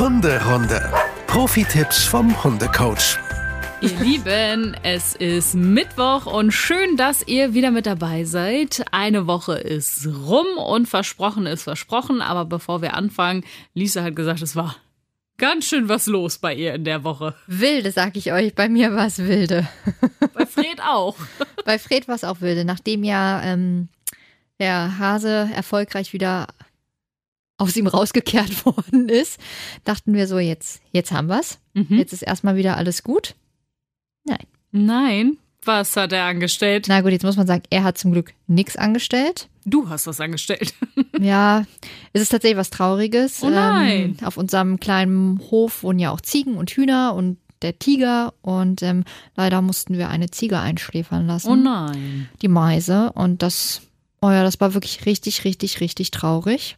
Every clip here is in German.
Hunderunde. Profi-Tipps vom Hundecoach. Ihr Lieben, es ist Mittwoch und schön, dass ihr wieder mit dabei seid. Eine Woche ist rum und versprochen ist versprochen. Aber bevor wir anfangen, Lisa hat gesagt, es war ganz schön was los bei ihr in der Woche. Wilde, sag ich euch. Bei mir war es wilde. Bei Fred auch. Bei Fred war es auch wilde. Nachdem ja der Hase erfolgreich wieder aus ihm rausgekehrt worden ist, dachten wir so, jetzt haben wir's. Jetzt ist erstmal wieder alles gut. Nein, was hat er angestellt? Na gut, jetzt muss man sagen, er hat zum Glück nichts angestellt. Du hast was angestellt. Ja, es ist tatsächlich was Trauriges. Oh nein. Auf unserem kleinen Hof wohnen ja auch Ziegen und Hühner und der Tiger. Und leider mussten wir eine Ziege einschläfern lassen. Oh nein. Die Meise. Und das war wirklich richtig, richtig, richtig traurig.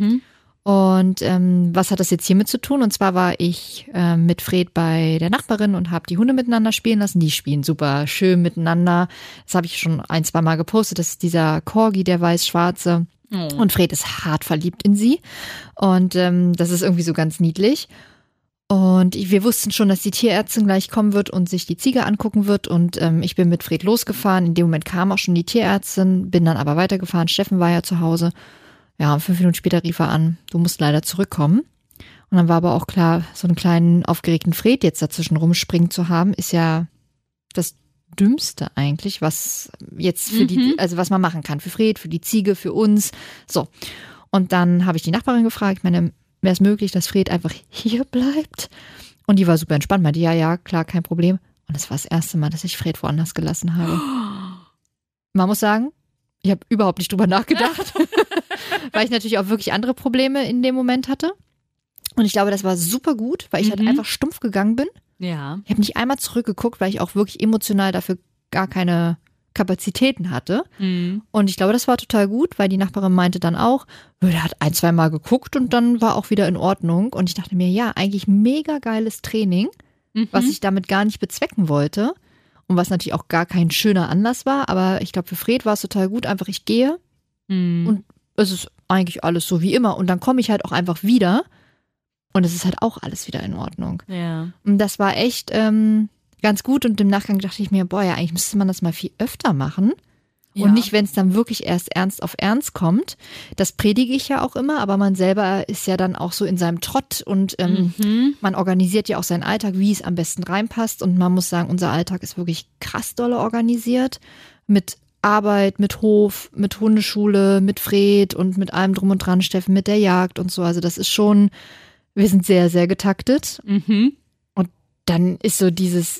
Und was hat das jetzt hiermit zu tun? Und zwar war ich mit Fred bei der Nachbarin und habe die Hunde miteinander spielen lassen. Die spielen super schön miteinander. Das habe ich schon 1-2 Mal gepostet. Das ist dieser Corgi, der weiß-schwarze. Oh. Und Fred ist hart verliebt in sie. Und das ist irgendwie so ganz niedlich. Und wir wussten schon, dass die Tierärztin gleich kommen wird und sich die Ziege angucken wird. Und ich bin mit Fred losgefahren. In dem Moment kam auch schon die Tierärztin, bin dann aber weitergefahren. Steffen war ja zu Hause. Ja, und 5 Minuten später rief er an, du musst leider zurückkommen. Und dann war aber auch klar, so einen kleinen aufgeregten Fred jetzt dazwischen rumspringen zu haben, ist ja das Dümmste eigentlich, was jetzt für also was man machen kann. Für Fred, für die Ziege, für uns. So. Und dann habe ich die Nachbarin gefragt, ich meine, wäre es möglich, dass Fred einfach hier bleibt? Und die war super entspannt, meinte, ja, klar, kein Problem. Und das war das erste Mal, dass ich Fred woanders gelassen habe. Man muss sagen, ich habe überhaupt nicht drüber nachgedacht. Weil ich natürlich auch wirklich andere Probleme in dem Moment hatte. Und ich glaube, das war super gut, weil ich halt einfach stumpf gegangen bin. Ja. Ich habe nicht einmal zurückgeguckt, weil ich auch wirklich emotional dafür gar keine Kapazitäten hatte. Und ich glaube, das war total gut, weil die Nachbarin meinte dann auch, der hat 1-2 Mal geguckt und dann war auch wieder in Ordnung. Und ich dachte mir, ja, eigentlich mega geiles Training, was ich damit gar nicht bezwecken wollte. Und was natürlich auch gar kein schöner Anlass war. Aber ich glaube, für Fred war es total gut, einfach ich gehe und es ist eigentlich alles so wie immer. Und dann komme ich halt auch einfach wieder und es ist halt auch alles wieder in Ordnung. Ja. Und das war echt ganz gut. Und im Nachgang dachte ich mir, ja, eigentlich müsste man das mal viel öfter machen. Ja. Und nicht, wenn es dann wirklich erst ernst auf ernst kommt. Das predige ich ja auch immer, aber man selber ist ja dann auch so in seinem Trott und man organisiert ja auch seinen Alltag, wie es am besten reinpasst. Und man muss sagen, unser Alltag ist wirklich krass dolle organisiert mit Arbeit, mit Hof, mit Hundeschule, mit Fred und mit allem drum und dran, Steffen, mit der Jagd und so. Also das ist schon, wir sind sehr, sehr getaktet. Und dann ist so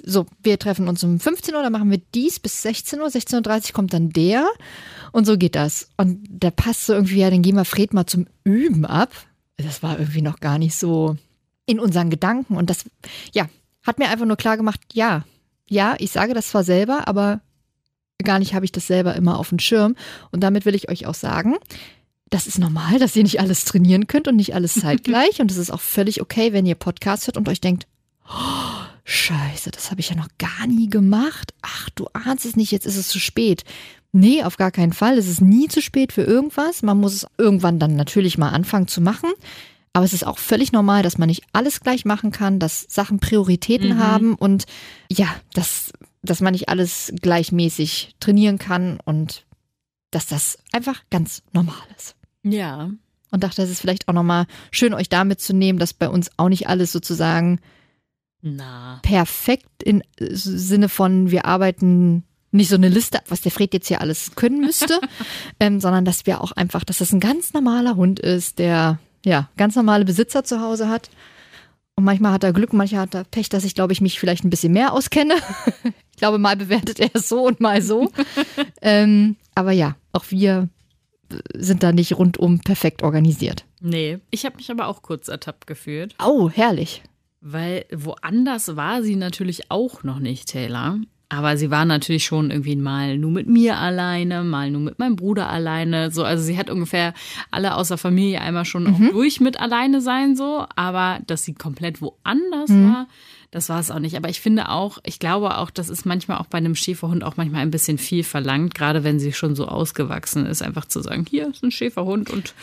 wir treffen uns um 15 Uhr, dann machen wir dies bis 16 Uhr, 16:30 Uhr kommt dann der und so geht das. Und da passt so irgendwie, ja, dann gehen wir Fred mal zum Üben ab. Das war irgendwie noch gar nicht so in unseren Gedanken und das, ja, hat mir einfach nur klar gemacht, ja, ich sage das zwar selber, aber gar nicht habe ich das selber immer auf dem Schirm. Und damit will ich euch auch sagen, das ist normal, dass ihr nicht alles trainieren könnt und nicht alles zeitgleich. Und es ist auch völlig okay, wenn ihr Podcast hört und euch denkt, oh, Scheiße, das habe ich ja noch gar nie gemacht. Ach, du ahnst es nicht, jetzt ist es zu spät. Nee, auf gar keinen Fall. Es ist nie zu spät für irgendwas. Man muss es irgendwann dann natürlich mal anfangen zu machen. Aber es ist auch völlig normal, dass man nicht alles gleich machen kann, dass Sachen Prioritäten haben und ja, dass man nicht alles gleichmäßig trainieren kann und dass das einfach ganz normal ist. Ja. Und dachte, das ist vielleicht auch nochmal schön, euch da mitzunehmen, dass bei uns auch nicht alles sozusagen perfekt im Sinne von, wir arbeiten nicht so eine Liste ab, was der Fred jetzt hier alles können müsste, sondern dass wir auch einfach, dass das ein ganz normaler Hund ist, der ganz normale Besitzer zu Hause hat. Und manchmal hat er Glück, manchmal hat er Pech, dass ich, glaube ich, mich vielleicht ein bisschen mehr auskenne. Ich glaube, mal bewertet er es so und mal so. Aber ja, auch wir sind da nicht rundum perfekt organisiert. Nee, ich habe mich aber auch kurz ertappt gefühlt. Oh, herrlich. Weil woanders war sie natürlich auch noch nicht, Taylor. Aber sie war natürlich schon irgendwie mal nur mit mir alleine, mal nur mit meinem Bruder alleine. So, also sie hat ungefähr alle außer Familie einmal schon auch durch mit alleine sein, so. Aber dass sie komplett woanders war, das war es auch nicht. Aber ich glaube auch, das ist manchmal auch bei einem Schäferhund auch manchmal ein bisschen viel verlangt, gerade wenn sie schon so ausgewachsen ist, einfach zu sagen, hier ist ein Schäferhund und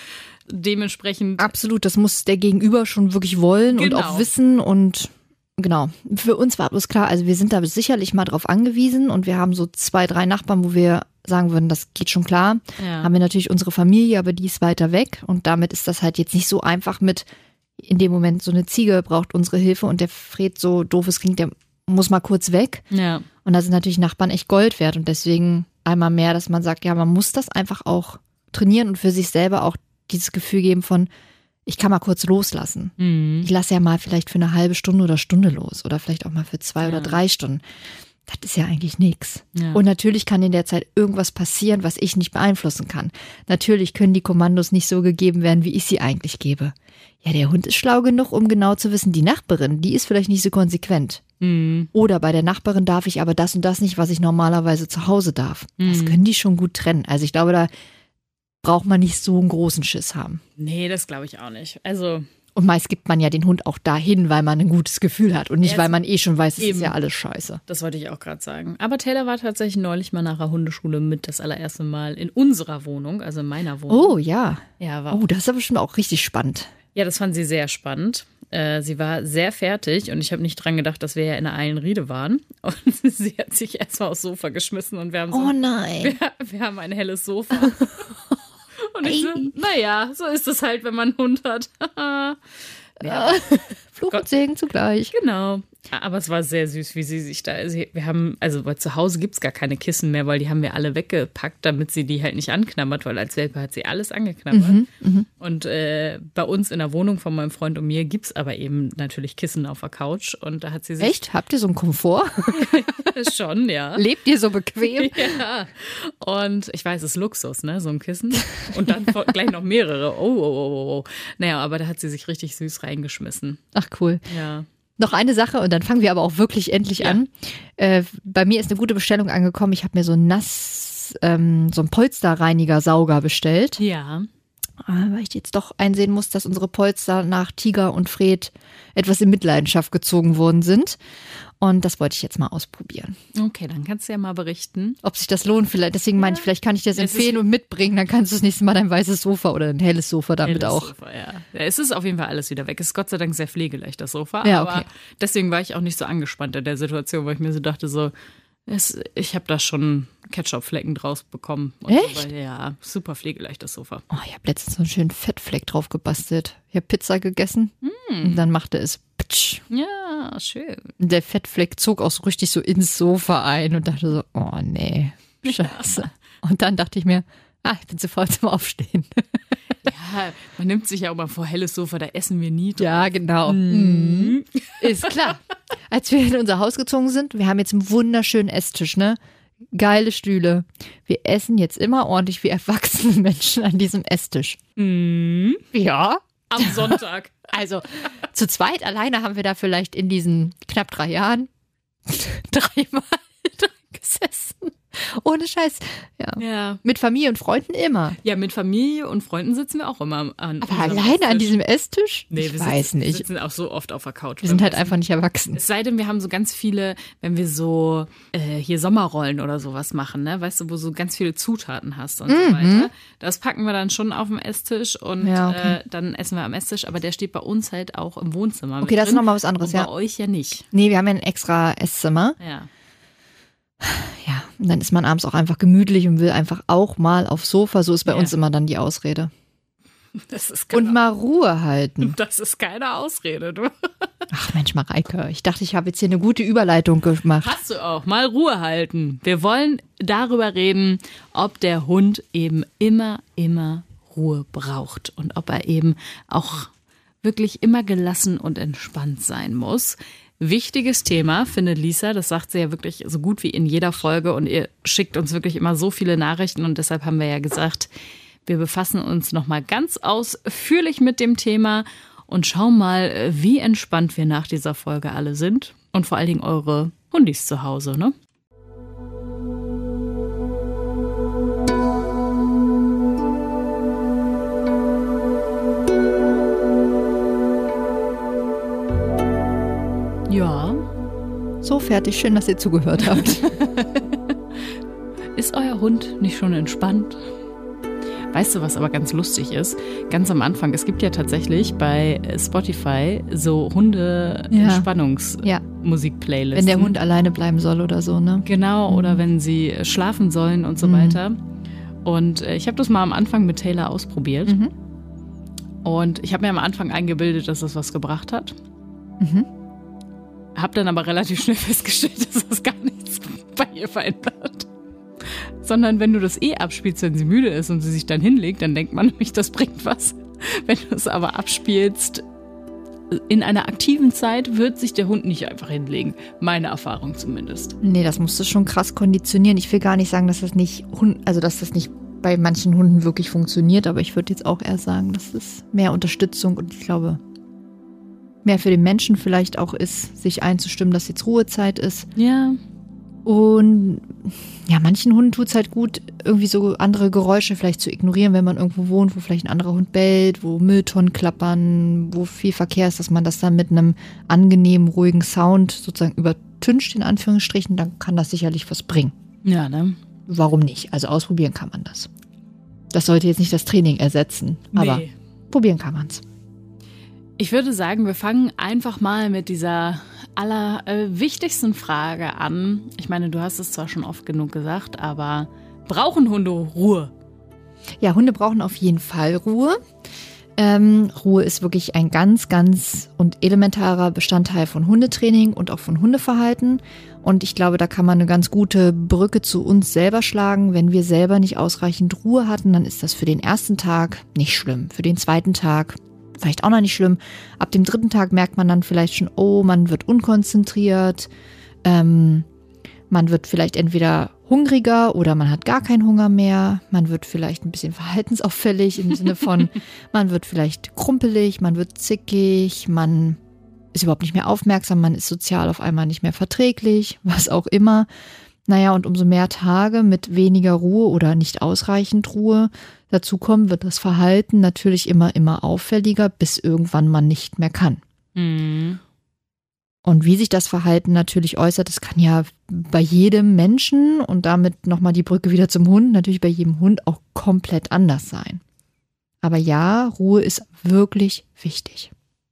dementsprechend. Absolut, das muss der Gegenüber schon wirklich wollen und auch wissen und genau. Für uns war bloß klar, also wir sind da sicherlich mal drauf angewiesen und wir haben so 2, 3 Nachbarn, wo wir sagen würden, das geht schon klar. Ja. Haben wir natürlich unsere Familie, aber die ist weiter weg und damit ist das halt jetzt nicht so einfach mit, in dem Moment so eine Ziege braucht unsere Hilfe und der Fred so doofes klingt, der muss mal kurz weg. Ja. Und da sind natürlich Nachbarn echt Gold wert und deswegen einmal mehr, dass man sagt, ja, man muss das einfach auch trainieren und für sich selber auch dieses Gefühl geben von, ich kann mal kurz loslassen. Mhm. Ich lasse ja mal vielleicht für eine halbe Stunde oder Stunde los oder vielleicht auch mal für 2 oder 3 Stunden. Das ist ja eigentlich nichts. Ja. Und natürlich kann in der Zeit irgendwas passieren, was ich nicht beeinflussen kann. Natürlich können die Kommandos nicht so gegeben werden, wie ich sie eigentlich gebe. Ja, der Hund ist schlau genug, um genau zu wissen, die Nachbarin, die ist vielleicht nicht so konsequent. Mhm. Oder bei der Nachbarin darf ich aber das und das nicht, was ich normalerweise zu Hause darf. Das können die schon gut trennen. Also ich glaube, da braucht man nicht so einen großen Schiss haben. Nee, das glaube ich auch nicht. Und meist gibt man ja den Hund auch dahin, weil man ein gutes Gefühl hat und nicht, weil man schon weiß, es ist ja alles scheiße. Das wollte ich auch gerade sagen. Aber Taylor war tatsächlich neulich mal nach der Hundeschule mit das allererste Mal in unserer Wohnung, also in meiner Wohnung. Oh ja. Das ist aber bestimmt auch richtig spannend. Ja, das fand sie sehr spannend. Sie war sehr fertig und ich habe nicht dran gedacht, dass wir ja in einer Eilenriede waren. Und sie hat sich erstmal aufs Sofa geschmissen und wir haben oh nein. Wir haben ein helles Sofa. Und ich so, naja, so ist es halt, wenn man einen Hund hat. Ja. Fluch und Segen zugleich. Genau. Aber es war sehr süß, wie sie sich da, weil zu Hause gibt es gar keine Kissen mehr, weil die haben wir alle weggepackt, damit sie die halt nicht anknabbert, weil als Welpe hat sie alles angeknabbert. Und bei uns in der Wohnung von meinem Freund und mir gibt es aber eben natürlich Kissen auf der Couch und da hat sie sich... Echt? Habt ihr so einen Komfort? Schon, ja. Lebt ihr so bequem? Ja. Und ich weiß, es ist Luxus, ne, so ein Kissen. Und dann gleich noch mehrere. Oh. Naja, aber da hat sie sich richtig süß reingeschmissen. Ach, cool. Ja. Noch eine Sache und dann fangen wir aber auch wirklich endlich an. Bei mir ist eine gute Bestellung angekommen. Ich habe mir so einen Polsterreiniger-Sauger bestellt. Ja. Weil ich jetzt doch einsehen muss, dass unsere Polster nach Tiger und Fred etwas in Mitleidenschaft gezogen worden sind. Und das wollte ich jetzt mal ausprobieren. Okay, dann kannst du ja mal berichten. Ob sich das lohnt vielleicht. Deswegen meine ich, vielleicht kann ich dir das empfehlen und mitbringen. Dann kannst du das nächste Mal dein weißes Sofa oder ein helles Sofa damit auch. Sofa, ja. Es ist auf jeden Fall alles wieder weg. Es ist Gott sei Dank sehr pflegeleicht, das Sofa. Ja, okay. Aber deswegen war ich auch nicht so angespannt in der Situation, weil ich mir so dachte, ich habe da schon Ketchupflecken draus bekommen. Echt? Ja, super pflegeleicht, das Sofa. Oh, ich habe letztens so einen schönen Fettfleck drauf gebastelt. Ich habe Pizza gegessen und dann machte es Pitsch. Ja, schön. Der Fettfleck zog auch so richtig so ins Sofa ein und dachte so, oh nee, scheiße. Ja. Und dann dachte ich mir, ich bin zu faul zum Aufstehen. Ja, man nimmt sich ja auch mal vor, helles Sofa, da essen wir nie drauf. Ja, genau. Mhm. Ist klar. Als wir in unser Haus gezogen sind, wir haben jetzt einen wunderschönen Esstisch, ne? Geile Stühle. Wir essen jetzt immer ordentlich wie erwachsene Menschen an diesem Esstisch. Mhm. Ja. Am Sonntag. Also, zu zweit alleine haben wir da vielleicht in diesen knapp 3 Jahren 3-mal drin gesessen. Ohne Scheiß. Ja. Mit Familie und Freunden immer. Ja, mit Familie und Freunden sitzen wir auch immer an. Aber alleine Esstisch. An diesem Esstisch? Nee, wir sitzen auch so oft auf der Couch. Wir sind halt einfach nicht erwachsen. Es sei denn, wir haben so ganz viele, wenn wir so hier Sommerrollen oder sowas machen, ne? Weißt du, wo so ganz viele Zutaten hast und so weiter. Das packen wir dann schon auf dem Esstisch und dann essen wir am Esstisch. Aber der steht bei uns halt auch im Wohnzimmer. Okay, das ist nochmal was anderes, und bei euch ja nicht. Nee, wir haben ja ein extra Esszimmer. Ja, und dann ist man abends auch einfach gemütlich und will einfach auch mal aufs Sofa. So ist bei uns immer dann die Ausrede. Und mal Ruhe halten. Das ist keine Ausrede, du. Ach Mensch, Mareike, ich dachte, ich habe jetzt hier eine gute Überleitung gemacht. Hast du auch. Mal Ruhe halten. Wir wollen darüber reden, ob der Hund eben immer Ruhe braucht und ob er eben auch wirklich immer gelassen und entspannt sein muss. Wichtiges Thema, findet Lisa. Das sagt sie ja wirklich so gut wie in jeder Folge und ihr schickt uns wirklich immer so viele Nachrichten und deshalb haben wir ja gesagt, wir befassen uns nochmal ganz ausführlich mit dem Thema und schauen mal, wie entspannt wir nach dieser Folge alle sind und vor allen Dingen eure Hundis zu Hause, ne? Ja. So, fertig. Schön, dass ihr zugehört habt. Ist euer Hund nicht schon entspannt? Weißt du, was aber ganz lustig ist? Ganz am Anfang, es gibt ja tatsächlich bei Spotify so Hunde-Entspannungs-Musik-Playlisten. Wenn der Hund alleine bleiben soll oder so, ne? Genau, oder wenn sie schlafen sollen und so weiter. Und ich habe das mal am Anfang mit Taylor ausprobiert. Und ich habe mir am Anfang eingebildet, dass das was gebracht hat. Habe dann aber relativ schnell festgestellt, dass das gar nichts bei ihr verändert. Sondern wenn du das abspielst, wenn sie müde ist und sie sich dann hinlegt, dann denkt man nämlich, das bringt was. Wenn du es aber abspielst, in einer aktiven Zeit wird sich der Hund nicht einfach hinlegen. Meine Erfahrung zumindest. Nee, das musst du schon krass konditionieren. Ich will gar nicht sagen, dass das nicht bei manchen Hunden wirklich funktioniert, aber ich würde jetzt auch eher sagen, dass es mehr Unterstützung und ich glaube, mehr für den Menschen vielleicht auch ist, sich einzustimmen, dass jetzt Ruhezeit ist. Ja. Und ja, manchen Hunden tut es halt gut, irgendwie so andere Geräusche vielleicht zu ignorieren, wenn man irgendwo wohnt, wo vielleicht ein anderer Hund bellt, wo Mülltonnen klappern, wo viel Verkehr ist, dass man das dann mit einem angenehmen, ruhigen Sound sozusagen übertüncht, in Anführungsstrichen, dann kann das sicherlich was bringen. Ja, ne? Warum nicht? Also ausprobieren kann man das. Das sollte jetzt nicht das Training ersetzen, aber probieren kann man es. Ich würde sagen, wir fangen einfach mal mit dieser allerwichtigsten Frage an. Ich meine, du hast es zwar schon oft genug gesagt, aber brauchen Hunde Ruhe? Ja, Hunde brauchen auf jeden Fall Ruhe. Ruhe ist wirklich ein ganz, ganz und elementarer Bestandteil von Hundetraining und auch von Hundeverhalten. Und ich glaube, da kann man eine ganz gute Brücke zu uns selber schlagen. Wenn wir selber nicht ausreichend Ruhe hatten, dann ist das für den ersten Tag nicht schlimm. Für den zweiten Tag vielleicht auch noch nicht schlimm. Ab dem dritten Tag merkt man dann vielleicht schon, oh, man wird unkonzentriert. Man wird vielleicht entweder hungriger oder man hat gar keinen Hunger mehr. Man wird vielleicht ein bisschen verhaltensauffällig im Sinne von, man wird vielleicht krumpelig, man wird zickig, man ist überhaupt nicht mehr aufmerksam, man ist sozial auf einmal nicht mehr verträglich, was auch immer. Naja, und umso mehr Tage mit weniger Ruhe oder nicht ausreichend Ruhe dazukommen, wird das Verhalten natürlich immer auffälliger, bis irgendwann man nicht mehr kann. Mhm. Und wie sich das Verhalten natürlich äußert, das kann ja bei jedem Menschen und damit nochmal die Brücke wieder zum Hund, natürlich bei jedem Hund auch komplett anders sein. Aber ja, Ruhe ist wirklich wichtig.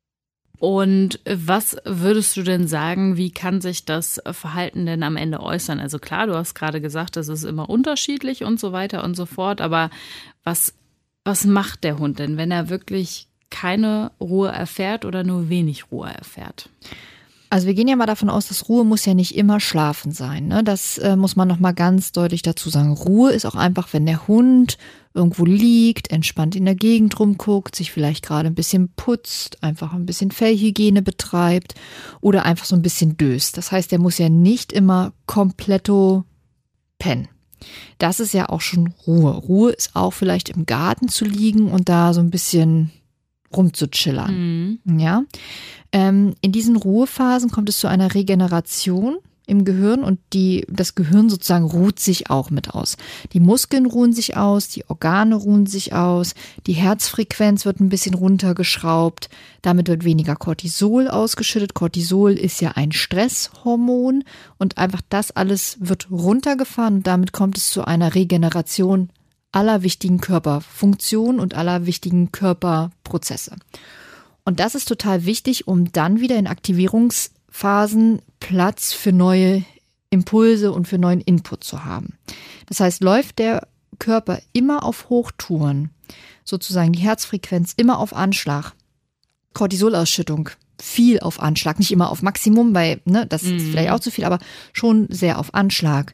Und was würdest du denn sagen, wie kann sich das Verhalten denn am Ende äußern? Also klar, du hast gerade gesagt, das ist immer unterschiedlich und so weiter und so fort, aber was macht der Hund denn, wenn er wirklich keine Ruhe erfährt oder nur wenig Ruhe erfährt? Also wir gehen ja mal davon aus, dass Ruhe muss ja nicht immer Schlafen sein, ne? Das muss man nochmal ganz deutlich dazu sagen. Ruhe ist auch einfach, wenn der Hund irgendwo liegt, entspannt in der Gegend rumguckt, sich vielleicht gerade ein bisschen putzt, einfach ein bisschen Fellhygiene betreibt oder einfach so ein bisschen döst. Das heißt, der muss ja nicht immer kompletto pennen. Das ist ja auch schon Ruhe. Ruhe ist auch vielleicht im Garten zu liegen und da so ein bisschen rumzuchillern. Ja. In diesen Ruhephasen kommt es zu einer Regeneration im Gehirn und das Gehirn sozusagen ruht sich auch mit aus. Die Muskeln ruhen sich aus, die Organe ruhen sich aus, die Herzfrequenz wird ein bisschen runtergeschraubt, damit wird weniger Cortisol ausgeschüttet. Cortisol ist ja ein Stresshormon und einfach das alles wird runtergefahren und damit kommt es zu einer Regeneration aller wichtigen Körperfunktionen und aller wichtigen Körperprozesse. Und das ist total wichtig, um dann wieder in Aktivierungsphasen Platz für neue Impulse und für neuen Input zu haben. Das heißt, läuft der Körper immer auf Hochtouren, sozusagen die Herzfrequenz immer auf Anschlag, Cortisolausschüttung viel auf Anschlag, nicht immer auf Maximum, weil das ist vielleicht auch zu viel, aber schon sehr auf Anschlag.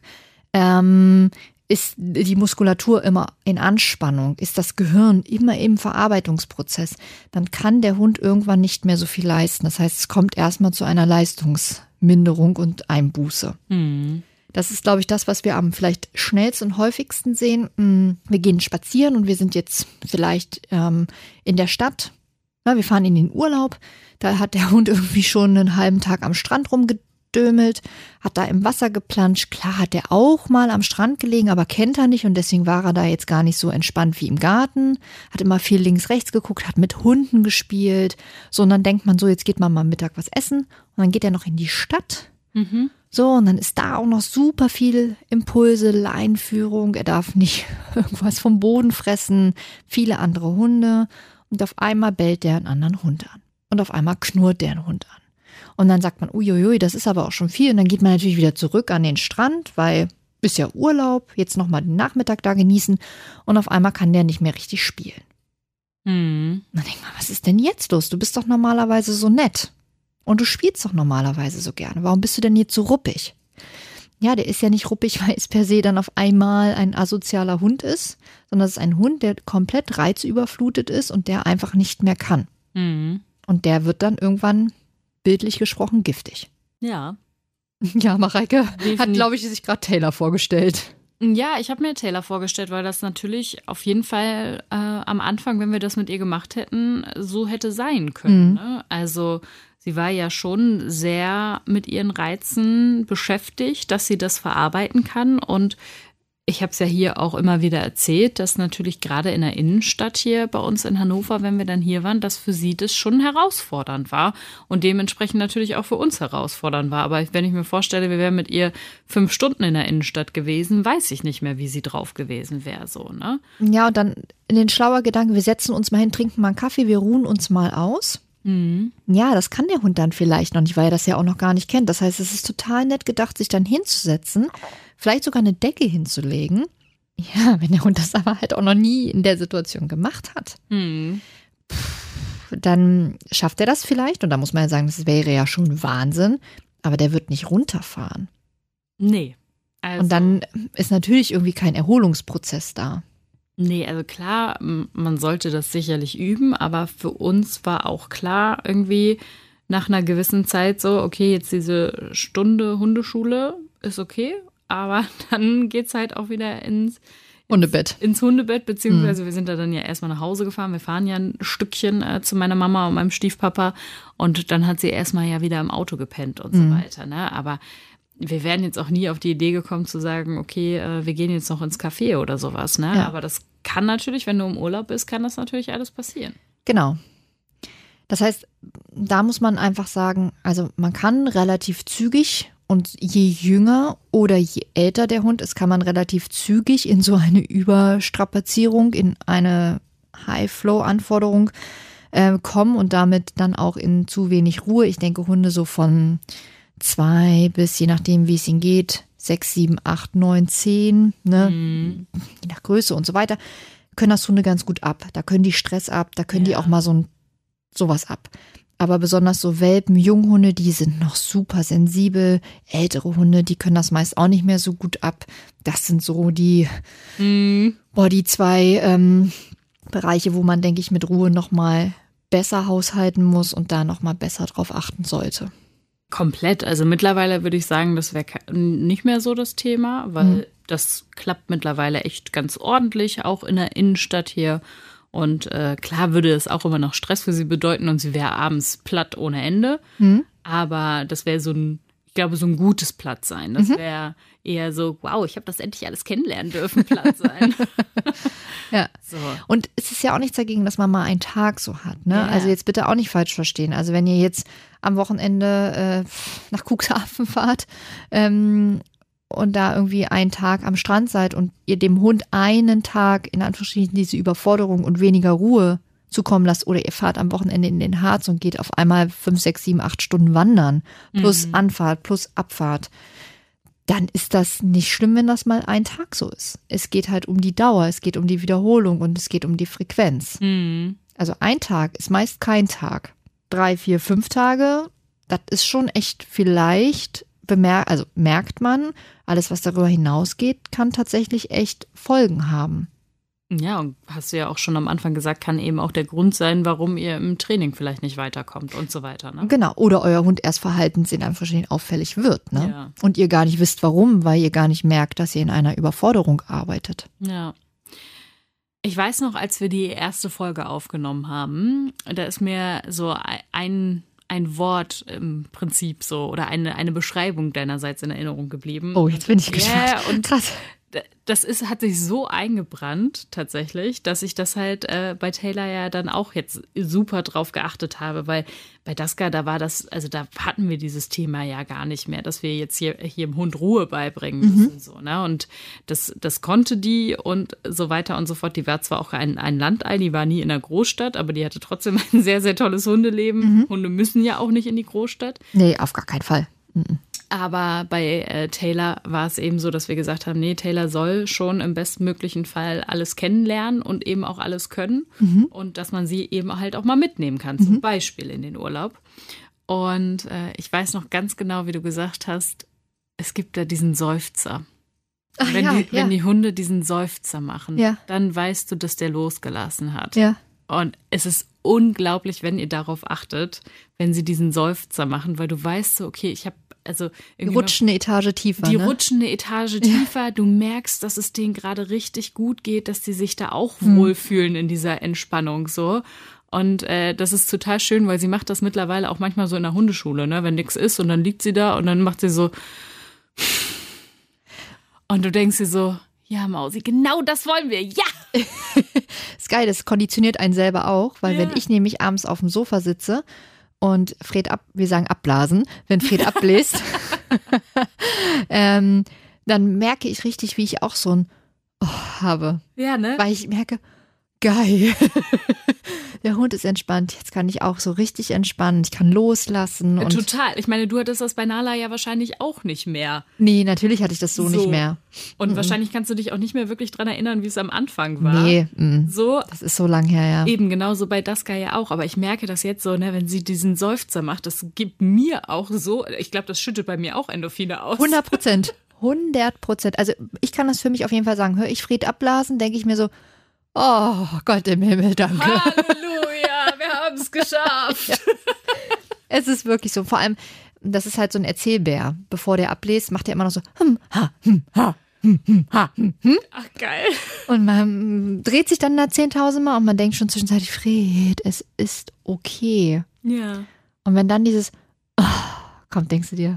Ist die Muskulatur immer in Anspannung, ist das Gehirn immer im Verarbeitungsprozess, dann kann der Hund irgendwann nicht mehr so viel leisten. Das heißt, es kommt erstmal zu einer Leistungsminderung und Einbuße. Das ist, glaube ich, das, was wir am vielleicht schnellsten und häufigsten sehen. Wir gehen spazieren und wir sind jetzt vielleicht in der Stadt. Ja, wir fahren in den Urlaub. Da hat der Hund irgendwie schon einen halben Tag am Strand rumgedömelt, hat da im Wasser geplanscht. Klar hat er auch mal am Strand gelegen, aber kennt er nicht und deswegen war er da jetzt gar nicht so entspannt wie im Garten. Hat immer viel links, rechts geguckt, hat mit Hunden gespielt. So, und dann denkt man so, jetzt geht man mal Mittag was essen und dann geht er noch in die Stadt So, und dann ist da auch noch super viel Impulse, Leinführung. Er darf nicht irgendwas vom Boden fressen, viele andere Hunde. Und auf einmal bellt der einen anderen Hund an. Und auf einmal knurrt der einen Hund an. Und dann sagt man, uiuiui, das ist aber auch schon viel. Und dann geht man natürlich wieder zurück an den Strand, weil ist ja Urlaub, jetzt nochmal den Nachmittag da genießen. Und auf einmal kann der nicht mehr richtig spielen. Und dann denkt man, was ist denn jetzt los? Du bist doch normalerweise so nett. Und du spielst doch normalerweise so gerne. Warum bist du denn jetzt so ruppig? Ja, der ist ja nicht ruppig, weil es per se dann auf einmal ein asozialer Hund ist, sondern es ist ein Hund, der komplett reizüberflutet ist und der einfach nicht mehr kann. Und der wird dann irgendwann, bildlich gesprochen, giftig. Ja. Ja, Mareike hat, glaube ich, sich gerade Taylor vorgestellt. Ja, ich habe mir Taylor vorgestellt, weil das natürlich auf jeden Fall am Anfang, wenn wir das mit ihr gemacht hätten, so hätte sein können. Ne? Also sie war ja schon sehr mit ihren Reizen beschäftigt, dass sie das verarbeiten kann. Und ich habe es ja hier auch immer wieder erzählt, dass natürlich gerade in der Innenstadt hier bei uns in Hannover, wenn wir dann hier waren, dass für sie das schon herausfordernd war und dementsprechend natürlich auch für uns herausfordernd war. Aber wenn ich mir vorstelle, wir wären mit ihr 5 Stunden in der Innenstadt gewesen, weiß ich nicht mehr, wie sie drauf gewesen wäre. So, ne? Ja, und dann in den schlauer Gedanken, wir setzen uns mal hin, trinken mal einen Kaffee, wir ruhen uns mal aus. Ja, das kann der Hund dann vielleicht noch nicht, weil er das ja auch noch gar nicht kennt. Das heißt, es ist total nett gedacht, sich dann hinzusetzen, vielleicht sogar eine Decke hinzulegen. Ja, wenn der Hund das aber halt auch noch nie in der Situation gemacht hat. Dann schafft er das vielleicht. Und da muss man ja sagen, das wäre ja schon Wahnsinn. Aber der wird nicht runterfahren. Nee. Also, und dann ist natürlich irgendwie kein Erholungsprozess da. Nee, also klar, man sollte das sicherlich üben, aber für uns war auch klar irgendwie nach einer gewissen Zeit so, okay, jetzt diese Stunde Hundeschule ist okay, aber dann geht's halt auch wieder ins Hundebett. Ins Hundebett, beziehungsweise wir sind da dann ja erstmal nach Hause gefahren. Wir fahren ja ein Stückchen zu meiner Mama und meinem Stiefpapa und dann hat sie erstmal ja wieder im Auto gepennt und so weiter, ne, aber wir wären jetzt auch nie auf die Idee gekommen zu sagen, okay, wir gehen jetzt noch ins Café oder sowas, ne? Ja. Aber das kann natürlich, wenn du im Urlaub bist, kann das natürlich alles passieren. Genau. Das heißt, da muss man einfach sagen, also man kann relativ zügig und je jünger oder je älter der Hund ist, kann man relativ zügig in so eine Überstrapazierung, in eine High-Flow-Anforderung kommen und damit dann auch in zu wenig Ruhe. Ich denke, Hunde so von 2 bis, je nachdem wie es ihnen geht, 6, 7, 8, 9, 10, ne? Je nach Größe und so weiter, können das Hunde ganz gut ab. Da können die Stress ab, da können die auch mal sowas ab. Aber besonders so Welpen, Junghunde, die sind noch super sensibel. Ältere Hunde, die können das meist auch nicht mehr so gut ab. Das sind so die 2 Bereiche, wo man, denke ich, mit Ruhe nochmal besser haushalten muss und da nochmal besser drauf achten sollte. Komplett. Also mittlerweile würde ich sagen, das wäre nicht mehr so das Thema, weil das klappt mittlerweile echt ganz ordentlich, auch in der Innenstadt hier. Und klar würde es auch immer noch Stress für sie bedeuten und sie wäre abends platt ohne Ende. Aber das wäre so ein gutes Platt sein. Das wäre eher so, wow, ich habe das endlich alles kennenlernen dürfen, Platt sein. Ja. So. Und es ist ja auch nichts dagegen, dass man mal einen Tag so hat. Ne? Ja. Also jetzt bitte auch nicht falsch verstehen. Also wenn ihr jetzt am Wochenende nach Cuxhaven fahrt und da irgendwie einen Tag am Strand seid und ihr dem Hund einen Tag in Anführungsstrichen diese Überforderung und weniger Ruhe zukommen lasst oder ihr fahrt am Wochenende in den Harz und geht auf einmal 5, 6, 7, 8 Stunden wandern plus Anfahrt plus Abfahrt, dann ist das nicht schlimm, wenn das mal ein Tag so ist. Es geht halt um die Dauer, es geht um die Wiederholung und es geht um die Frequenz. Also ein Tag ist meist kein Tag. 3, 4, 5 Tage, das ist schon echt vielleicht merkt man, alles, was darüber hinausgeht, kann tatsächlich echt Folgen haben. Ja, und hast du ja auch schon am Anfang gesagt, kann eben auch der Grund sein, warum ihr im Training vielleicht nicht weiterkommt und so weiter. Ne? Genau, oder euer Hund erst verhaltens in Anführungsstrichen auffällig wird. Ne? Ja. Und ihr gar nicht wisst, warum, weil ihr gar nicht merkt, dass ihr in einer Überforderung arbeitet. Ja. Ich weiß noch, als wir die erste Folge aufgenommen haben, da ist mir so ein Wort im Prinzip so oder eine Beschreibung deinerseits in Erinnerung geblieben. Oh, jetzt bin ich gespannt. Und krass. hat sich so eingebrannt tatsächlich, dass ich das halt bei Taylor ja dann auch jetzt super drauf geachtet habe, weil bei Daska, da hatten wir dieses Thema ja gar nicht mehr, dass wir jetzt hier dem Hund Ruhe beibringen müssen. So, ne? Und das konnte die und so weiter und so fort. Die war zwar auch ein Landei, die war nie in der Großstadt, aber die hatte trotzdem ein sehr, sehr tolles Hundeleben. Hunde müssen ja auch nicht in die Großstadt. Nee, auf gar keinen Fall. Aber bei Taylor war es eben so, dass wir gesagt haben, nee, Taylor soll schon im bestmöglichen Fall alles kennenlernen und eben auch alles können. Und dass man sie eben halt auch mal mitnehmen kann, zum Beispiel in den Urlaub. Und ich weiß noch ganz genau, wie du gesagt hast, es gibt da diesen Seufzer. Wenn die Hunde diesen Seufzer machen, dann weißt du, dass der losgelassen hat. Ja. Und es ist unglaublich, wenn ihr darauf achtet, wenn sie diesen Seufzer machen, weil du weißt so, okay, ich habe die rutschen eine Etage tiefer. Die rutschen eine Etage tiefer. Du merkst, dass es denen gerade richtig gut geht, dass die sich da auch wohlfühlen in dieser Entspannung so. Und das ist total schön, weil sie macht das mittlerweile auch manchmal so in der Hundeschule, ne? Wenn nichts ist und dann liegt sie da und dann macht sie so und du denkst dir so, ja Mausi, genau das wollen wir, ja! Ist geil, das konditioniert einen selber auch, weil wenn ich nämlich abends auf dem Sofa sitze und wir sagen abblasen, wenn Fred abbläst, dann merke ich richtig, wie ich auch so ein habe. Ja, ne? Weil ich merke, geil. Der Hund ist entspannt. Jetzt kann ich auch so richtig entspannen. Ich kann loslassen. Und total. Ich meine, du hattest das bei Nala ja wahrscheinlich auch nicht mehr. Nee, natürlich hatte ich das so nicht mehr. Und wahrscheinlich kannst du dich auch nicht mehr wirklich dran erinnern, wie es am Anfang war. Nee, so, das ist so lang her, ja. Eben, genauso bei Daska ja auch. Aber ich merke das jetzt so, ne, wenn sie diesen Seufzer macht, das gibt mir auch so, ich glaube, das schüttet bei mir auch Endorphine aus. 100%. 100%. Also ich kann das für mich auf jeden Fall sagen. Höre ich Fred abblasen, denke ich mir so, oh Gott im Himmel, danke. Halleluja, wir haben es geschafft. Ja. Es ist wirklich so. Vor allem, das ist halt so ein Erzählbär. Bevor der abbläst, macht er immer noch so ha, ha. Ach, geil. Und man dreht sich dann da 10.000 Mal und man denkt schon zwischenzeitlich, Fred, es ist okay. Ja. Und wenn dann dieses kommt, denkst du dir,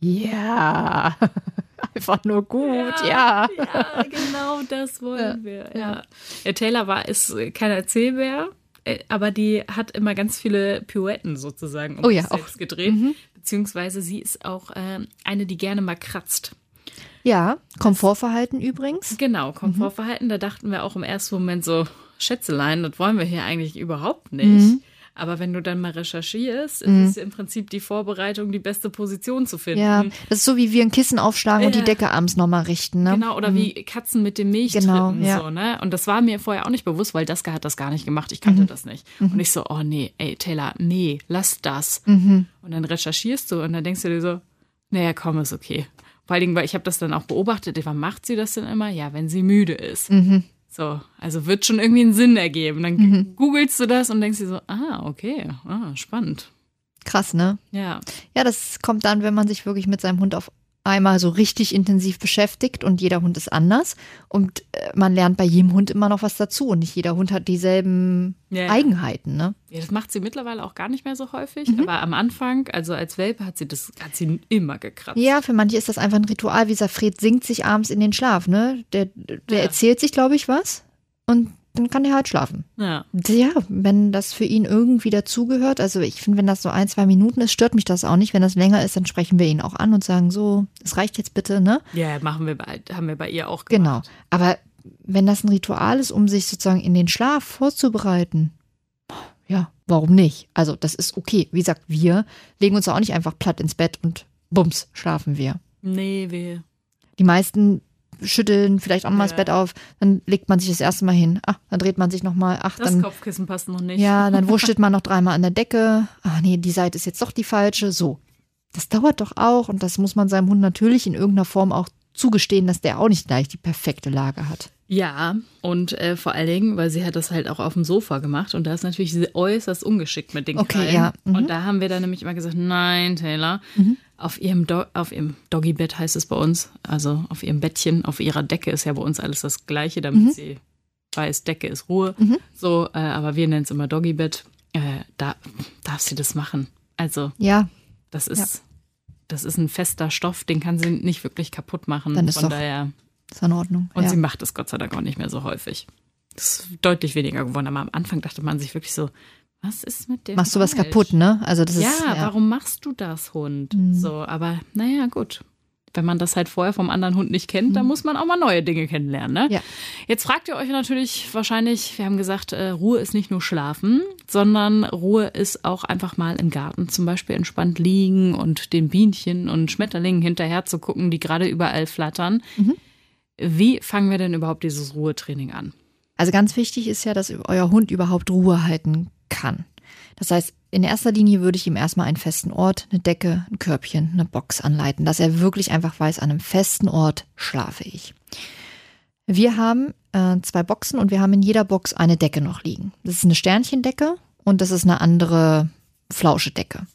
ja, einfach nur gut, ja. Ja, genau das wollen wir. Ja. Taylor ist kein Erzählbär, aber die hat immer ganz viele Pirouetten sozusagen sich selbst gedreht. Beziehungsweise sie ist auch eine, die gerne mal kratzt. Ja, Komfortverhalten übrigens. Genau, Komfortverhalten. Da dachten wir auch im ersten Moment so, Schätzelein, das wollen wir hier eigentlich überhaupt nicht. Aber wenn du dann mal recherchierst, ist es im Prinzip die Vorbereitung, die beste Position zu finden. Ja, das ist so, wie wir ein Kissen aufschlagen und die Decke abends nochmal richten. Ne? Genau, oder wie Katzen mit dem Milchtritten. So, ne? Und das war mir vorher auch nicht bewusst, weil Daska hat das gar nicht gemacht. Ich kannte das nicht. Und ich so, oh nee, ey Taylor, nee, lass das. Und dann recherchierst du und dann denkst du dir so, naja, komm, ist okay. Vor allen Dingen, weil ich habe das dann auch beobachtet. Wann macht sie das denn immer? Ja, wenn sie müde ist. So, also wird schon irgendwie einen Sinn ergeben. Dann googelst du das und denkst dir so, okay, spannend. Krass, ne? Ja. Ja, das kommt dann, wenn man sich wirklich mit seinem Hund auf einmal so richtig intensiv beschäftigt und jeder Hund ist anders und man lernt bei jedem Hund immer noch was dazu und nicht jeder Hund hat dieselben Eigenheiten, ne? Ja, das macht sie mittlerweile auch gar nicht mehr so häufig, aber am Anfang, also als Welpe, hat sie immer gekratzt. Ja, für manche ist das einfach ein Ritual, wie gesagt, Fred singt sich abends in den Schlaf, ne? Der erzählt sich, glaube ich, was und dann kann er halt schlafen. Ja, wenn das für ihn irgendwie dazugehört, also ich finde, wenn das so 1-2 Minuten ist, stört mich das auch nicht. Wenn das länger ist, dann sprechen wir ihn auch an und sagen so, es reicht jetzt bitte, ne? Ja, haben wir bei ihr auch gemacht. Genau, aber wenn das ein Ritual ist, um sich sozusagen in den Schlaf vorzubereiten, ja, warum nicht? Also das ist okay. Wie gesagt, wir legen uns auch nicht einfach platt ins Bett und bums, schlafen wir. Nee, Die meisten schütteln vielleicht auch mal das Bett auf, dann legt man sich das erste Mal hin. Dann dreht man sich nochmal. Das Kopfkissen passt noch nicht. Ja, dann wurschtelt man noch 3-mal an der Decke. Nee, die Seite ist jetzt doch die falsche. So, das dauert doch auch und das muss man seinem Hund natürlich in irgendeiner Form auch zugestehen, dass der auch nicht gleich die perfekte Lage hat. Ja, und vor allen Dingen, weil sie hat das halt auch auf dem Sofa gemacht und da ist natürlich sie äußerst ungeschickt mit den Krallen. Ja. Und da haben wir dann nämlich immer gesagt, nein, Taylor, auf ihrem Doggybett heißt es bei uns, also auf ihrem Bettchen, auf ihrer Decke ist ja bei uns alles das Gleiche, damit sie weiß, Decke ist Ruhe. So, aber wir nennen es immer Doggybett. Da darf sie das machen. Also, das ist ein fester Stoff, den kann sie nicht wirklich kaputt machen. Dann ist von daher. ist in Ordnung. Und sie macht es Gott sei Dank auch nicht mehr so häufig. Das ist deutlich weniger geworden. Aber am Anfang dachte man sich wirklich so, was ist mit dem? Machst du was kaputt, ne? Also das ist, warum machst du das, Hund? So, aber naja, gut. Wenn man das halt vorher vom anderen Hund nicht kennt, dann muss man auch mal neue Dinge kennenlernen, ne? Ja. Jetzt fragt ihr euch natürlich wahrscheinlich, wir haben gesagt, Ruhe ist nicht nur Schlafen, sondern Ruhe ist auch einfach mal im Garten zum Beispiel entspannt liegen und den Bienchen und Schmetterlingen hinterher zu gucken, die gerade überall flattern. Wie fangen wir denn überhaupt dieses Ruhetraining an? Also ganz wichtig ist ja, dass euer Hund überhaupt Ruhe halten kann. Das heißt, in erster Linie würde ich ihm erstmal einen festen Ort, eine Decke, ein Körbchen, eine Box anleiten, dass er wirklich einfach weiß, an einem festen Ort schlafe ich. Wir haben 2 Boxen und wir haben in jeder Box eine Decke noch liegen. Das ist eine Sternchendecke und das ist eine andere Flauschedecke.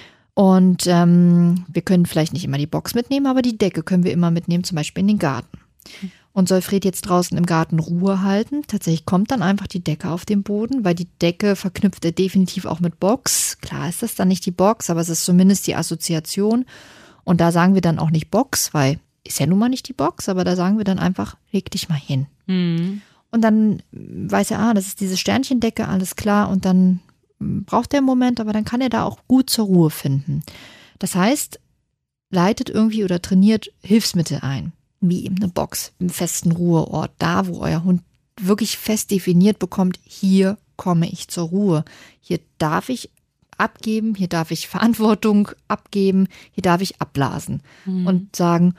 Und wir können vielleicht nicht immer die Box mitnehmen, aber die Decke können wir immer mitnehmen, zum Beispiel in den Garten. Und soll Fred jetzt draußen im Garten Ruhe halten, tatsächlich kommt dann einfach die Decke auf den Boden, weil die Decke verknüpft er definitiv auch mit Box. Klar ist das dann nicht die Box, aber es ist zumindest die Assoziation. Und da sagen wir dann auch nicht Box, weil ist ja nun mal nicht die Box, aber da sagen wir dann einfach, leg dich mal hin. Und dann weiß er, das ist diese Sternchendecke, alles klar. Und dann braucht er einen Moment, aber dann kann er da auch gut zur Ruhe finden. Das heißt, leitet irgendwie oder trainiert Hilfsmittel ein. Wie eben eine Box, einen festen Ruheort, da wo euer Hund wirklich fest definiert bekommt, hier komme ich zur Ruhe. Hier darf ich abgeben, hier darf ich Verantwortung abgeben, hier darf ich abblasen und sagen,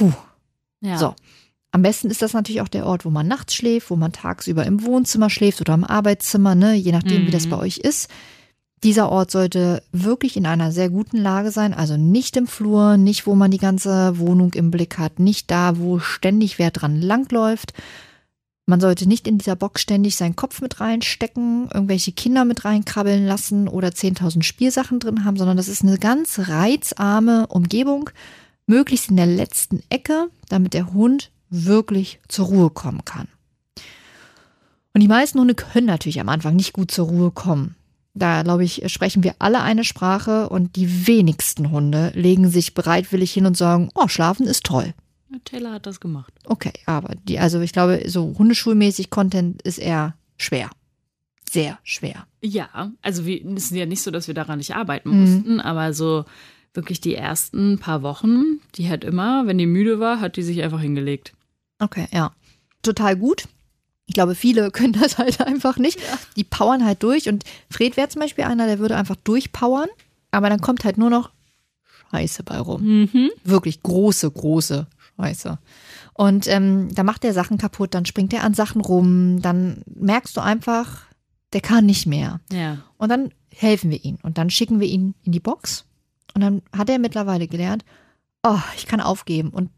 Ja. So. Am besten ist das natürlich auch der Ort, wo man nachts schläft, wo man tagsüber im Wohnzimmer schläft oder im Arbeitszimmer, ne, je nachdem, wie das bei euch ist. Dieser Ort sollte wirklich in einer sehr guten Lage sein, also nicht im Flur, nicht wo man die ganze Wohnung im Blick hat, nicht da, wo ständig wer dran langläuft. Man sollte nicht in dieser Box ständig seinen Kopf mit reinstecken, irgendwelche Kinder mit reinkrabbeln lassen oder 10.000 Spielsachen drin haben, sondern das ist eine ganz reizarme Umgebung, möglichst in der letzten Ecke, damit der Hund wirklich zur Ruhe kommen kann. Und die meisten Hunde können natürlich am Anfang nicht gut zur Ruhe kommen. Da, glaube ich, sprechen wir alle eine Sprache und die wenigsten Hunde legen sich bereitwillig hin und sagen, schlafen ist toll. Taylor hat das gemacht. Okay, aber ich glaube, so hundeschulmäßig Content ist eher schwer. Sehr schwer. Ja, also es ist ja nicht so, dass wir daran nicht arbeiten mussten, aber so wirklich die ersten paar Wochen, die hat immer, wenn die müde war, hat die sich einfach hingelegt. Okay, ja. Total gut. Ich glaube, viele können das halt einfach nicht. Ja. Die powern halt durch. Und Fred wäre zum Beispiel einer, der würde einfach durchpowern. Aber dann kommt halt nur noch Scheiße bei rum. Wirklich große, große Scheiße. Und da macht er Sachen kaputt, dann springt er an Sachen rum. Dann merkst du einfach, der kann nicht mehr. Ja. Und dann helfen wir ihm. Und dann schicken wir ihn in die Box. Und dann hat er mittlerweile gelernt, ich kann aufgeben. Und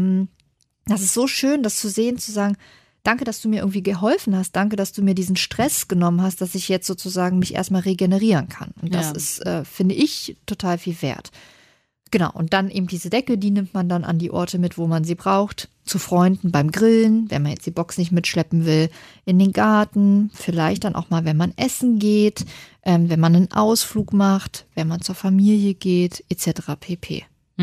das ist so schön, das zu sehen, zu sagen, danke, dass du mir irgendwie geholfen hast. Danke, dass du mir diesen Stress genommen hast, dass ich jetzt sozusagen mich erstmal regenerieren kann. Und das ist, finde ich, total viel wert. Genau, und dann eben diese Decke, die nimmt man dann an die Orte mit, wo man sie braucht. Zu Freunden beim Grillen, wenn man jetzt die Box nicht mitschleppen will. In den Garten, vielleicht dann auch mal, wenn man essen geht, wenn man einen Ausflug macht, wenn man zur Familie geht, etc. pp.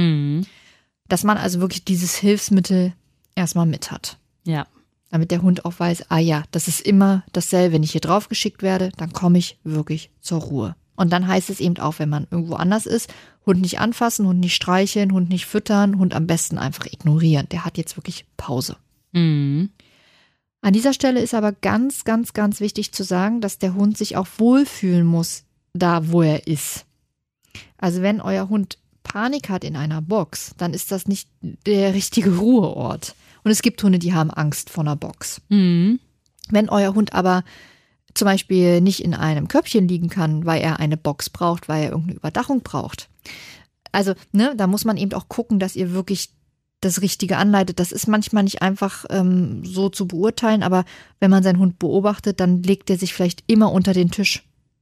Dass man also wirklich dieses Hilfsmittel erstmal mit hat. Ja. Damit der Hund auch weiß, das ist immer dasselbe. Wenn ich hier drauf geschickt werde, dann komme ich wirklich zur Ruhe. Und dann heißt es eben auch, wenn man irgendwo anders ist, Hund nicht anfassen, Hund nicht streicheln, Hund nicht füttern, Hund am besten einfach ignorieren. Der hat jetzt wirklich Pause. An dieser Stelle ist aber ganz, ganz, ganz wichtig zu sagen, dass der Hund sich auch wohlfühlen muss, da wo er ist. Also wenn euer Hund Panik hat in einer Box, dann ist das nicht der richtige Ruheort. Und es gibt Hunde, die haben Angst vor einer Box. Wenn euer Hund aber zum Beispiel nicht in einem Körbchen liegen kann, weil er eine Box braucht, weil er irgendeine Überdachung braucht. Also, da muss man eben auch gucken, dass ihr wirklich das Richtige anleitet. Das ist manchmal nicht einfach so zu beurteilen, aber wenn man seinen Hund beobachtet, dann legt er sich vielleicht immer unter den Tisch.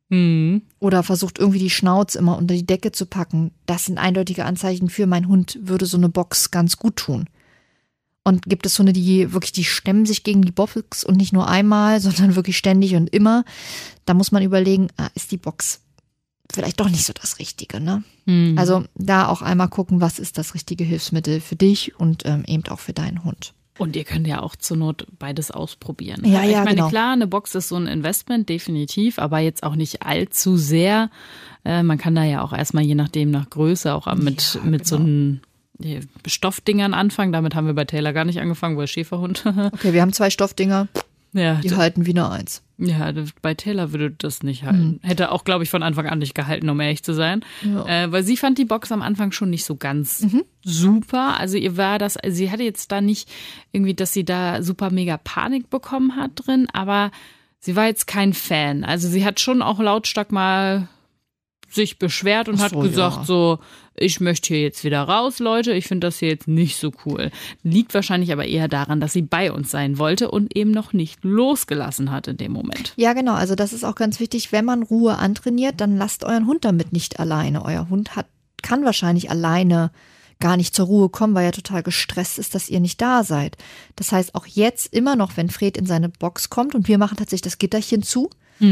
Oder versucht irgendwie die Schnauze immer unter die Decke zu packen. Das sind eindeutige Anzeichen für, mein Hund würde so eine Box ganz gut tun. Und gibt es Hunde, die stemmen sich gegen die Box und nicht nur einmal, sondern wirklich ständig und immer. Da muss man überlegen, ist die Box vielleicht doch nicht so das Richtige, ne? Also da auch einmal gucken, was ist das richtige Hilfsmittel für dich und eben auch für deinen Hund. Und ihr könnt ja auch zur Not beides ausprobieren. Ja, ich meine, genau. klar, eine Box ist so ein Investment, definitiv, aber jetzt auch nicht allzu sehr. Man kann da ja auch erstmal je nachdem nach Größe auch mit so einem Stoffdingern anfangen. Damit haben wir bei Taylor gar nicht angefangen, weil Schäferhund. Okay, wir haben 2 Stoffdinger, Ja, die halten wie eine 1. ja, bei Taylor würde das nicht halten. Hätte auch, glaube ich, von Anfang an nicht gehalten, um ehrlich zu sein. Ja. Weil sie fand die Box am Anfang schon nicht so ganz super. Also ihr war das, sie hatte jetzt da nicht irgendwie, dass sie da super mega Panik bekommen hat drin, aber sie war jetzt kein Fan. Also sie hat schon auch lautstark mal sich beschwert und hat gesagt so, ich möchte hier jetzt wieder raus, Leute. Ich finde das hier jetzt nicht so cool. Liegt wahrscheinlich aber eher daran, dass sie bei uns sein wollte und eben noch nicht losgelassen hat in dem Moment. Ja, genau. Also das ist auch ganz wichtig. Wenn man Ruhe antrainiert, dann lasst euren Hund damit nicht alleine. Euer Hund kann wahrscheinlich alleine gar nicht zur Ruhe kommen, weil er total gestresst ist, dass ihr nicht da seid. Das heißt, auch jetzt immer noch, wenn Fred in seine Box kommt und wir machen tatsächlich das Gitterchen zu,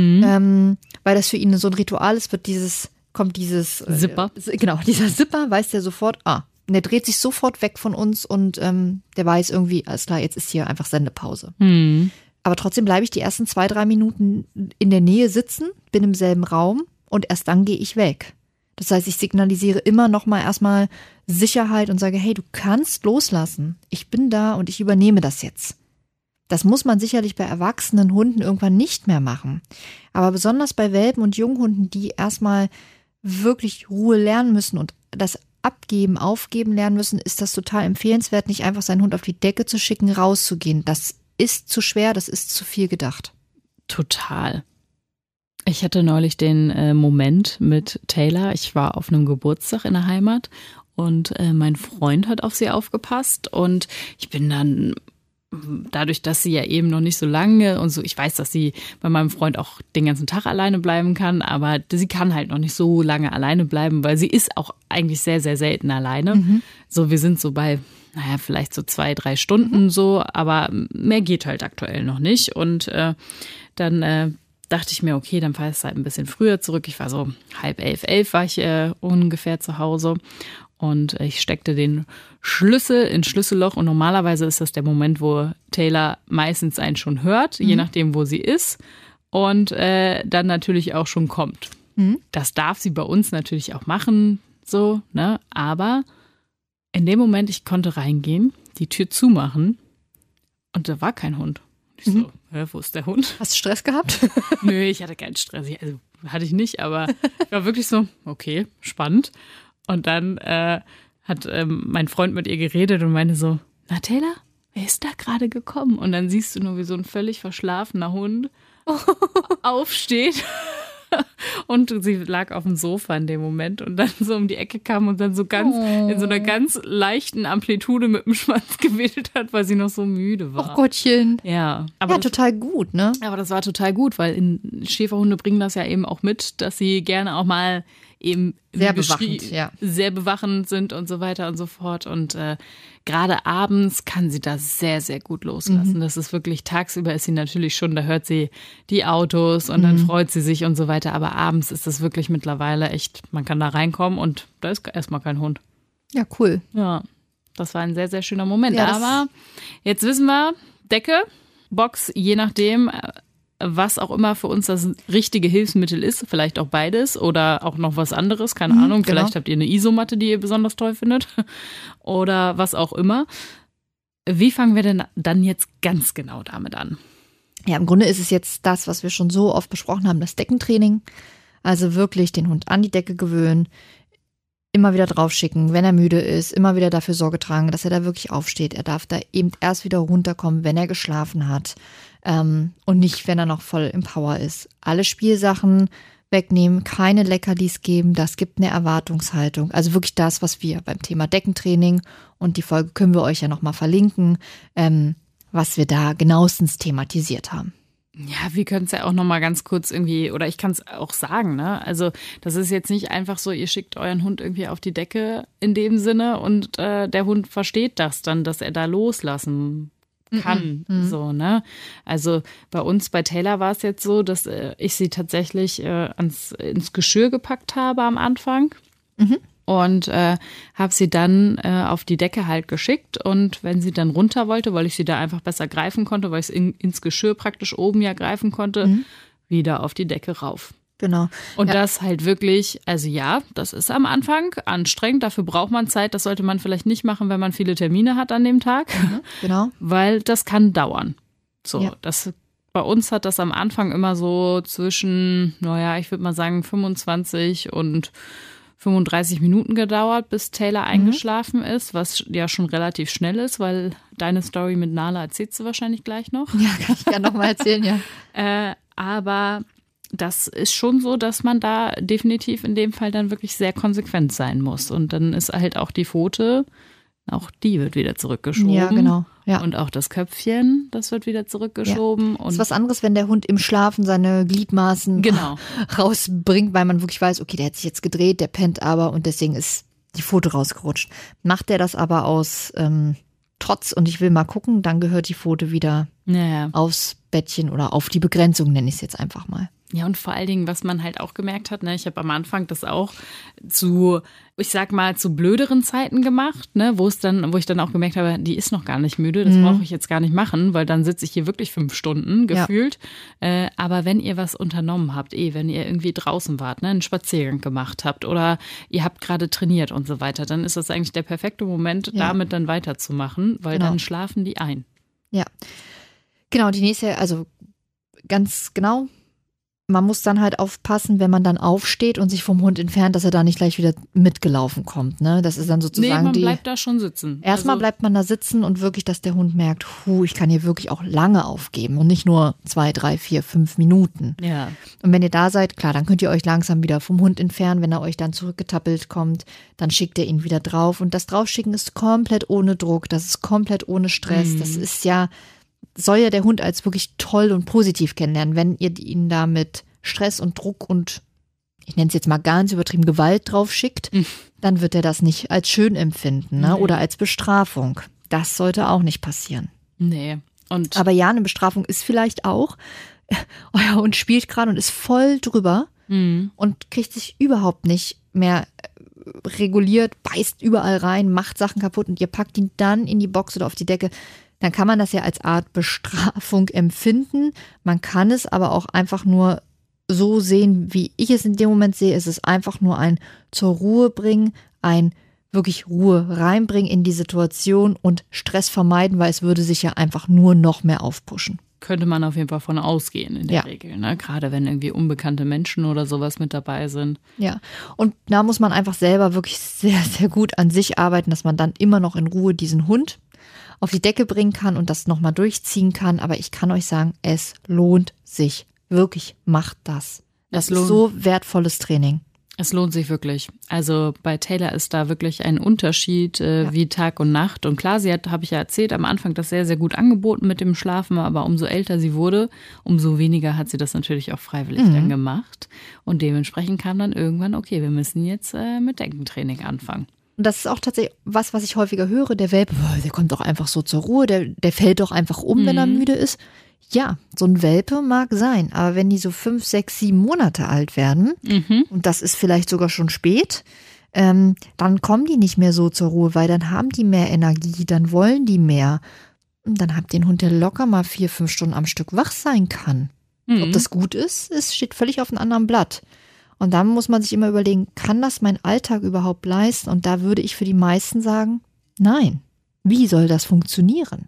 weil das für ihn so ein Ritual ist, kommt dieses Zipper. Genau, dieser Zipper, weiß der sofort, und der dreht sich sofort weg von uns und der weiß irgendwie, alles klar, jetzt ist hier einfach Sendepause. Aber trotzdem bleibe ich die ersten 2-3 Minuten in der Nähe sitzen, bin im selben Raum und erst dann gehe ich weg. Das heißt, ich signalisiere immer noch mal erstmal Sicherheit und sage, hey, du kannst loslassen. Ich bin da und ich übernehme das jetzt. Das muss man sicherlich bei erwachsenen Hunden irgendwann nicht mehr machen. Aber besonders bei Welpen und Junghunden, die erstmal wirklich Ruhe lernen müssen und das Abgeben, Aufgeben lernen müssen, ist das total empfehlenswert, nicht einfach seinen Hund auf die Decke zu schicken, rauszugehen. Das ist zu schwer, das ist zu viel gedacht. Total. Ich hatte neulich den Moment mit Taylor. Ich war auf einem Geburtstag in der Heimat und mein Freund hat auf sie aufgepasst und ich bin dann dadurch, dass sie ja eben noch nicht so lange und so, ich weiß, dass sie bei meinem Freund auch den ganzen Tag alleine bleiben kann, aber sie kann halt noch nicht so lange alleine bleiben, weil sie ist auch eigentlich sehr, sehr selten alleine. So, wir sind so bei, vielleicht so 2-3 Stunden so, aber mehr geht halt aktuell noch nicht. Und dann dachte ich mir, okay, dann fahr ich halt ein bisschen früher zurück. Ich war so 10:30 war ich ungefähr zu Hause. Und ich steckte den Schlüssel ins Schlüsselloch und normalerweise ist das der Moment, wo Taylor meistens einen schon hört, je nachdem, wo sie ist und dann natürlich auch schon kommt. Das darf sie bei uns natürlich auch machen, so, ne? Aber in dem Moment, ich konnte reingehen, die Tür zumachen und da war kein Hund. Ich so, wo ist der Hund? Hast du Stress gehabt? Nö, ich hatte keinen Stress. Also hatte ich nicht, aber ich war wirklich so, okay, spannend. Und dann hat mein Freund mit ihr geredet und meinte so, na Taylor, wer ist da gerade gekommen? Und dann siehst du nur, wie so ein völlig verschlafener Hund aufsteht. Und sie lag auf dem Sofa in dem Moment und dann so um die Ecke kam und dann so ganz in so einer ganz leichten Amplitude mit dem Schwanz gewedelt hat, weil sie noch so müde war. Oh Gottchen. Ja, aber Ja, total gut, ne? Aber das war total gut, weil Schäferhunde bringen das ja eben auch mit, dass sie gerne auch mal eben sehr bewachend, sehr bewachend sind und so weiter und so fort. Und gerade abends kann sie da sehr, sehr gut loslassen. Das ist wirklich, tagsüber ist sie natürlich schon, da hört sie die Autos und dann freut sie sich und so weiter. Aber abends ist das wirklich mittlerweile echt, man kann da reinkommen und da ist erstmal kein Hund. Ja, cool. Ja, das war ein sehr, sehr schöner Moment. Ja, aber jetzt wissen wir, Decke, Box, je nachdem, was auch immer für uns das richtige Hilfsmittel ist, vielleicht auch beides oder auch noch was anderes, keine Ahnung. Genau. Vielleicht habt ihr eine Isomatte, die ihr besonders toll findet oder was auch immer. Wie fangen wir denn dann jetzt ganz genau damit an? Ja, im Grunde ist es jetzt das, was wir schon so oft besprochen haben, das Deckentraining. Also wirklich den Hund an die Decke gewöhnen, immer wieder draufschicken, wenn er müde ist, immer wieder dafür Sorge tragen, dass er da wirklich aufsteht. Er darf da eben erst wieder runterkommen, wenn er geschlafen hat und nicht, wenn er noch voll im Power ist. Alle Spielsachen wegnehmen, keine Leckerlis geben, das gibt eine Erwartungshaltung. Also wirklich das, was wir beim Thema Deckentraining, und die Folge können wir euch ja nochmal verlinken, was wir da genauestens thematisiert haben. Ja, wir können es ja auch nochmal ganz kurz irgendwie, oder ich kann es auch sagen, ne? Also das ist jetzt nicht einfach so, ihr schickt euren Hund irgendwie auf die Decke in dem Sinne und der Hund versteht das dann, dass er da loslassen kann, so, ne? Also bei uns, bei Taylor war es jetzt so, dass ich sie tatsächlich ins Geschirr gepackt habe am Anfang. und habe sie dann auf die Decke halt geschickt. Und wenn sie dann runter wollte, weil ich sie da einfach besser greifen konnte, weil ich es ins Geschirr praktisch oben ja greifen konnte, wieder auf die Decke rauf. Genau. Und das halt wirklich, also ja, das ist am Anfang anstrengend, dafür braucht man Zeit, das sollte man vielleicht nicht machen, wenn man viele Termine hat an dem Tag, Genau. weil das kann dauern. So, Ja. Bei uns hat das am Anfang immer so zwischen, ich würde mal sagen 25 und 35 Minuten gedauert, bis Taylor eingeschlafen ist, was ja schon relativ schnell ist, weil deine Story mit Nala erzählst du wahrscheinlich gleich noch. Ja, kann ich gerne nochmal erzählen, ja. Aber das ist schon so, dass man da definitiv in dem Fall dann wirklich sehr konsequent sein muss. Und dann ist halt auch die Pfote, auch die wird wieder zurückgeschoben. Ja, genau. Ja. Und auch das Köpfchen, das wird wieder zurückgeschoben. Das ist was anderes, wenn der Hund im Schlafen seine Gliedmaßen rausbringt, weil man wirklich weiß, okay, der hat sich jetzt gedreht, der pennt aber und deswegen ist die Pfote rausgerutscht. Macht der das aber aus Trotz und ich will mal gucken, dann gehört die Pfote wieder aufs Bettchen oder auf die Begrenzung, nenne ich es jetzt einfach mal. Ja, und vor allen Dingen, was man halt auch gemerkt hat, ich habe am Anfang das auch zu blöderen Zeiten gemacht, wo ich dann auch gemerkt habe, die ist noch gar nicht müde, das brauche ich jetzt gar nicht machen, weil dann sitze ich hier wirklich 5 Stunden gefühlt. Ja. Aber wenn ihr was unternommen habt, wenn ihr irgendwie draußen wart, einen Spaziergang gemacht habt oder ihr habt gerade trainiert und so weiter, dann ist das eigentlich der perfekte Moment, damit dann weiterzumachen, weil dann schlafen die ein. Ja, genau, die nächste, also ganz genau. Man muss dann halt aufpassen, wenn man dann aufsteht und sich vom Hund entfernt, dass er da nicht gleich wieder mitgelaufen kommt. Ne? Das ist dann sozusagen man bleibt da schon sitzen. Erstmal bleibt man da sitzen und wirklich, dass der Hund merkt, ich kann hier wirklich auch lange aufgeben und nicht nur 2, 3, 4, 5 Minuten. Ja. Und wenn ihr da seid, klar, dann könnt ihr euch langsam wieder vom Hund entfernen. Wenn er euch dann zurückgetappelt kommt, dann schickt ihr ihn wieder drauf. Und das Draufschicken ist komplett ohne Druck, das ist komplett ohne Stress. Das ist soll ja der Hund als wirklich toll und positiv kennenlernen. Wenn ihr ihn da mit Stress und Druck und ich nenne es jetzt mal ganz übertrieben Gewalt drauf schickt, dann wird er das nicht als schön empfinden, ne? Oder als Bestrafung. Das sollte auch nicht passieren. Nee. Aber ja, eine Bestrafung ist vielleicht auch, euer Hund spielt gerade und ist voll drüber und kriegt sich überhaupt nicht mehr reguliert, beißt überall rein, macht Sachen kaputt und ihr packt ihn dann in die Box oder auf die Decke. Dann kann man das ja als Art Bestrafung empfinden. Man kann es aber auch einfach nur so sehen, wie ich es in dem Moment sehe. Es ist einfach nur ein zur Ruhe bringen, ein wirklich Ruhe reinbringen in die Situation und Stress vermeiden, weil es würde sich ja einfach nur noch mehr aufpushen. Könnte man auf jeden Fall von ausgehen in der Regel, ne? Gerade wenn irgendwie unbekannte Menschen oder sowas mit dabei sind. Ja, und da muss man einfach selber wirklich sehr, sehr gut an sich arbeiten, dass man dann immer noch in Ruhe diesen Hund auf die Decke bringen kann und das nochmal durchziehen kann. Aber ich kann euch sagen, es lohnt sich. Wirklich, macht das. Das ist so wertvolles Training. Es lohnt sich wirklich. Also bei Taylor ist da wirklich ein Unterschied wie Tag und Nacht. Und klar, habe ich ja erzählt, am Anfang das sehr, sehr gut angeboten mit dem Schlafen. Aber umso älter sie wurde, umso weniger hat sie das natürlich auch freiwillig dann gemacht. Und dementsprechend kam dann irgendwann, okay, wir müssen jetzt mit Deckentraining anfangen. Und das ist auch tatsächlich was ich häufiger höre. Der Welpe, der kommt doch einfach so zur Ruhe, der fällt doch einfach um, wenn er müde ist. Ja, so ein Welpe mag sein, aber wenn die so 5, 6, 7 Monate alt werden, und das ist vielleicht sogar schon spät, dann kommen die nicht mehr so zur Ruhe, weil dann haben die mehr Energie, dann wollen die mehr. Und dann habt ihr einen Hund, der locker mal 4, 5 Stunden am Stück wach sein kann. Ob das gut ist, es steht völlig auf einem anderen Blatt. Und dann muss man sich immer überlegen, kann das mein Alltag überhaupt leisten? Und da würde ich für die meisten sagen, nein. Wie soll das funktionieren?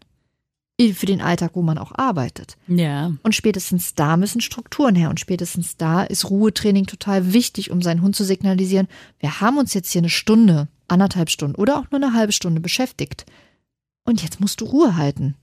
Für den Alltag, wo man auch arbeitet. Ja. Und spätestens da müssen Strukturen her. Und spätestens da ist Ruhetraining total wichtig, um seinen Hund zu signalisieren, wir haben uns jetzt hier eine Stunde, 1,5 Stunden oder auch nur eine halbe Stunde beschäftigt. Und jetzt musst du Ruhe halten.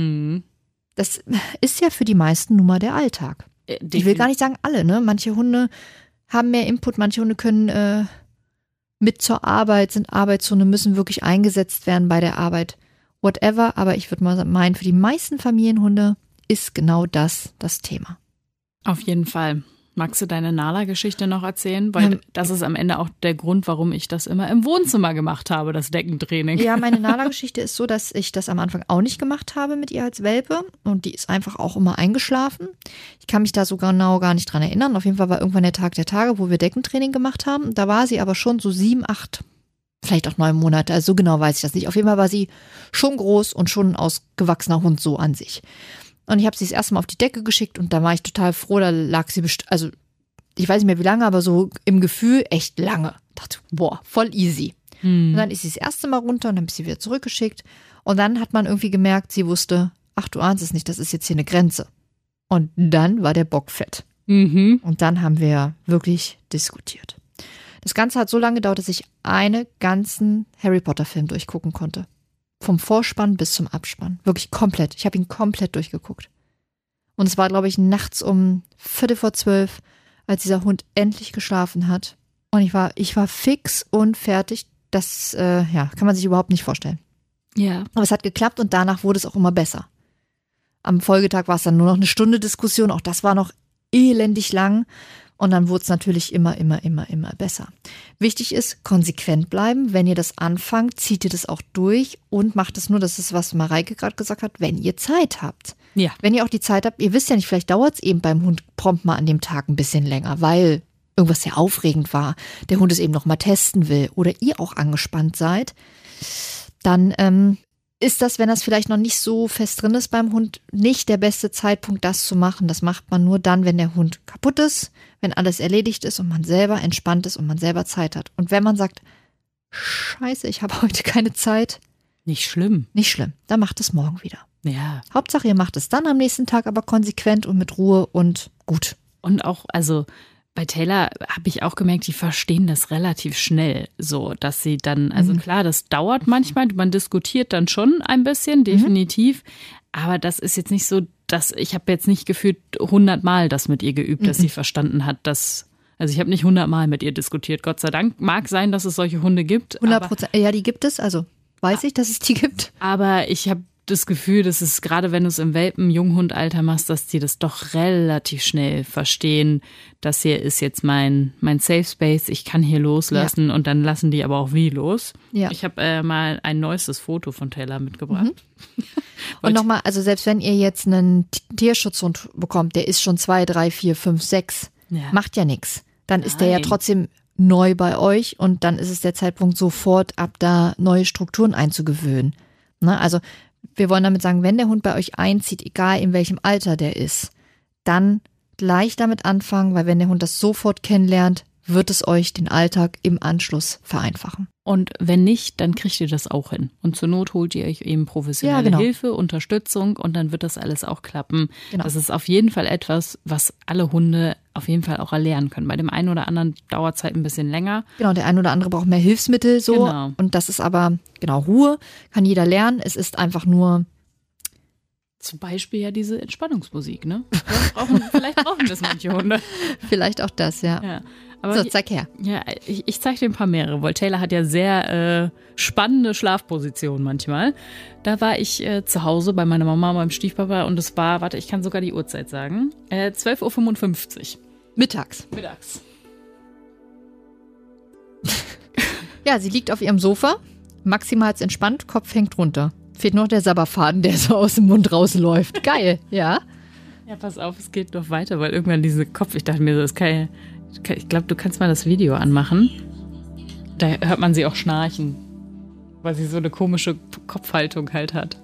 Das ist ja für die meisten nun mal der Alltag. Ich will gar nicht sagen alle, ne? Manche Hunde haben mehr Input, manche Hunde können mit zur Arbeit, sind Arbeitshunde, müssen wirklich eingesetzt werden bei der Arbeit. Whatever, aber ich würde mal meinen, für die meisten Familienhunde ist genau das Thema. Auf jeden Fall. Magst du deine Nala-Geschichte noch erzählen? Weil das ist am Ende auch der Grund, warum ich das immer im Wohnzimmer gemacht habe, das Deckentraining. Ja, meine Nala-Geschichte ist so, dass ich das am Anfang auch nicht gemacht habe mit ihr als Welpe. Und die ist einfach auch immer eingeschlafen. Ich kann mich da so genau gar nicht dran erinnern. Auf jeden Fall war irgendwann der Tag der Tage, wo wir Deckentraining gemacht haben. Da war sie aber schon so 7, 8 vielleicht auch 9 Monate, also so genau weiß ich das nicht. Auf jeden Fall war sie schon groß und schon ein ausgewachsener Hund so an sich. Und ich habe sie das erste Mal auf die Decke geschickt und da war ich total froh, da lag sie also ich weiß nicht mehr wie lange, aber so im Gefühl echt lange. Ich dachte, boah, voll easy. Und dann ist sie das erste Mal runter und dann habe ich sie wieder zurückgeschickt. Und dann hat man irgendwie gemerkt, sie wusste, ach, du ahnst es nicht, das ist jetzt hier eine Grenze. Und dann war der Bock fett. Und dann haben wir wirklich diskutiert. Das Ganze hat so lange gedauert, dass ich einen ganzen Harry Potter-Film durchgucken konnte. Vom Vorspann bis zum Abspann. Wirklich komplett. Ich habe ihn komplett durchgeguckt. Und es war, glaube ich, nachts um 11:45, als dieser Hund endlich geschlafen hat. Und ich war fix und fertig. Das kann man sich überhaupt nicht vorstellen. Ja. Aber es hat geklappt und danach wurde es auch immer besser. Am Folgetag war es dann nur noch eine Stunde Diskussion. Auch das war noch elendig lang. Und dann wurde es natürlich immer besser. Wichtig ist, konsequent bleiben. Wenn ihr das anfangt, zieht ihr das auch durch und macht es nur, das ist, was Mareike gerade gesagt hat, wenn ihr Zeit habt. Ja. Wenn ihr auch die Zeit habt, ihr wisst ja nicht, vielleicht dauert es eben beim Hund prompt mal an dem Tag ein bisschen länger, weil irgendwas sehr aufregend war, der Hund es eben noch mal testen will oder ihr auch angespannt seid, dann ist das, wenn das vielleicht noch nicht so fest drin ist beim Hund, nicht der beste Zeitpunkt, das zu machen. Das macht man nur dann, wenn der Hund kaputt ist, wenn alles erledigt ist und man selber entspannt ist und man selber Zeit hat. Und wenn man sagt, scheiße, ich habe heute keine Zeit. Nicht schlimm. Nicht schlimm, dann macht es morgen wieder. Ja. Hauptsache, ihr macht es dann am nächsten Tag aber konsequent und mit Ruhe und gut. Und auch, also bei Taylor habe ich auch gemerkt, die verstehen das relativ schnell, so dass sie dann, also klar, das dauert manchmal, man diskutiert dann schon ein bisschen, definitiv, aber das ist jetzt nicht so, dass ich habe jetzt nicht gefühlt 100 Mal das mit ihr geübt, dass sie verstanden hat, dass, also ich habe nicht 100 Mal mit ihr diskutiert, Gott sei Dank, mag sein, dass es solche Hunde gibt. 100%, ja, die gibt es, also weiß ich, dass es die gibt. Aber ich habe das Gefühl, dass es gerade, wenn du es im Welpen-Junghundalter machst, dass die das doch relativ schnell verstehen. Das hier ist jetzt mein Safe Space, ich kann hier loslassen und dann lassen die aber auch wie los. Ja. Ich habe mal ein neuestes Foto von Taylor mitgebracht. Und nochmal, also selbst wenn ihr jetzt einen Tierschutzhund bekommt, der ist schon 2, 3, 4, 5, 6, macht ja nichts. Dann ist der ja trotzdem neu bei euch und dann ist es der Zeitpunkt, sofort ab da neue Strukturen einzugewöhnen. Ne? Also wir wollen damit sagen, wenn der Hund bei euch einzieht, egal in welchem Alter der ist, dann gleich damit anfangen, weil wenn der Hund das sofort kennenlernt, wird es euch den Alltag im Anschluss vereinfachen. Und wenn nicht, dann kriegt ihr das auch hin. Und zur Not holt ihr euch eben professionelle Hilfe, Unterstützung und dann wird das alles auch klappen. Genau. Das ist auf jeden Fall etwas, was alle Hunde auf jeden Fall auch erlernen können. Bei dem einen oder anderen dauert es halt ein bisschen länger. Genau, der ein oder andere braucht mehr Hilfsmittel so. Genau. Und das ist aber, Ruhe kann jeder lernen. Es ist einfach nur... Zum Beispiel ja diese Entspannungsmusik, ne? Vielleicht brauchen das manche Hunde. Vielleicht auch das, ja. Aber so, zeig her. Ja, ich zeige dir ein paar mehrere, weil Taylor hat ja sehr spannende Schlafpositionen manchmal. Da war ich zu Hause bei meiner Mama, meinem Stiefpapa und es war, warte, ich kann sogar die Uhrzeit sagen, 12:55 Uhr. Mittags. Ja, sie liegt auf ihrem Sofa, maximal entspannt, Kopf hängt runter. Fehlt noch der Sabberfaden, der so aus dem Mund rausläuft. Geil, ja. Ja, pass auf, es geht noch weiter, weil irgendwann ich dachte mir so, ich glaube, du kannst mal das Video anmachen. Da hört man sie auch schnarchen, weil sie so eine komische Kopfhaltung halt hat.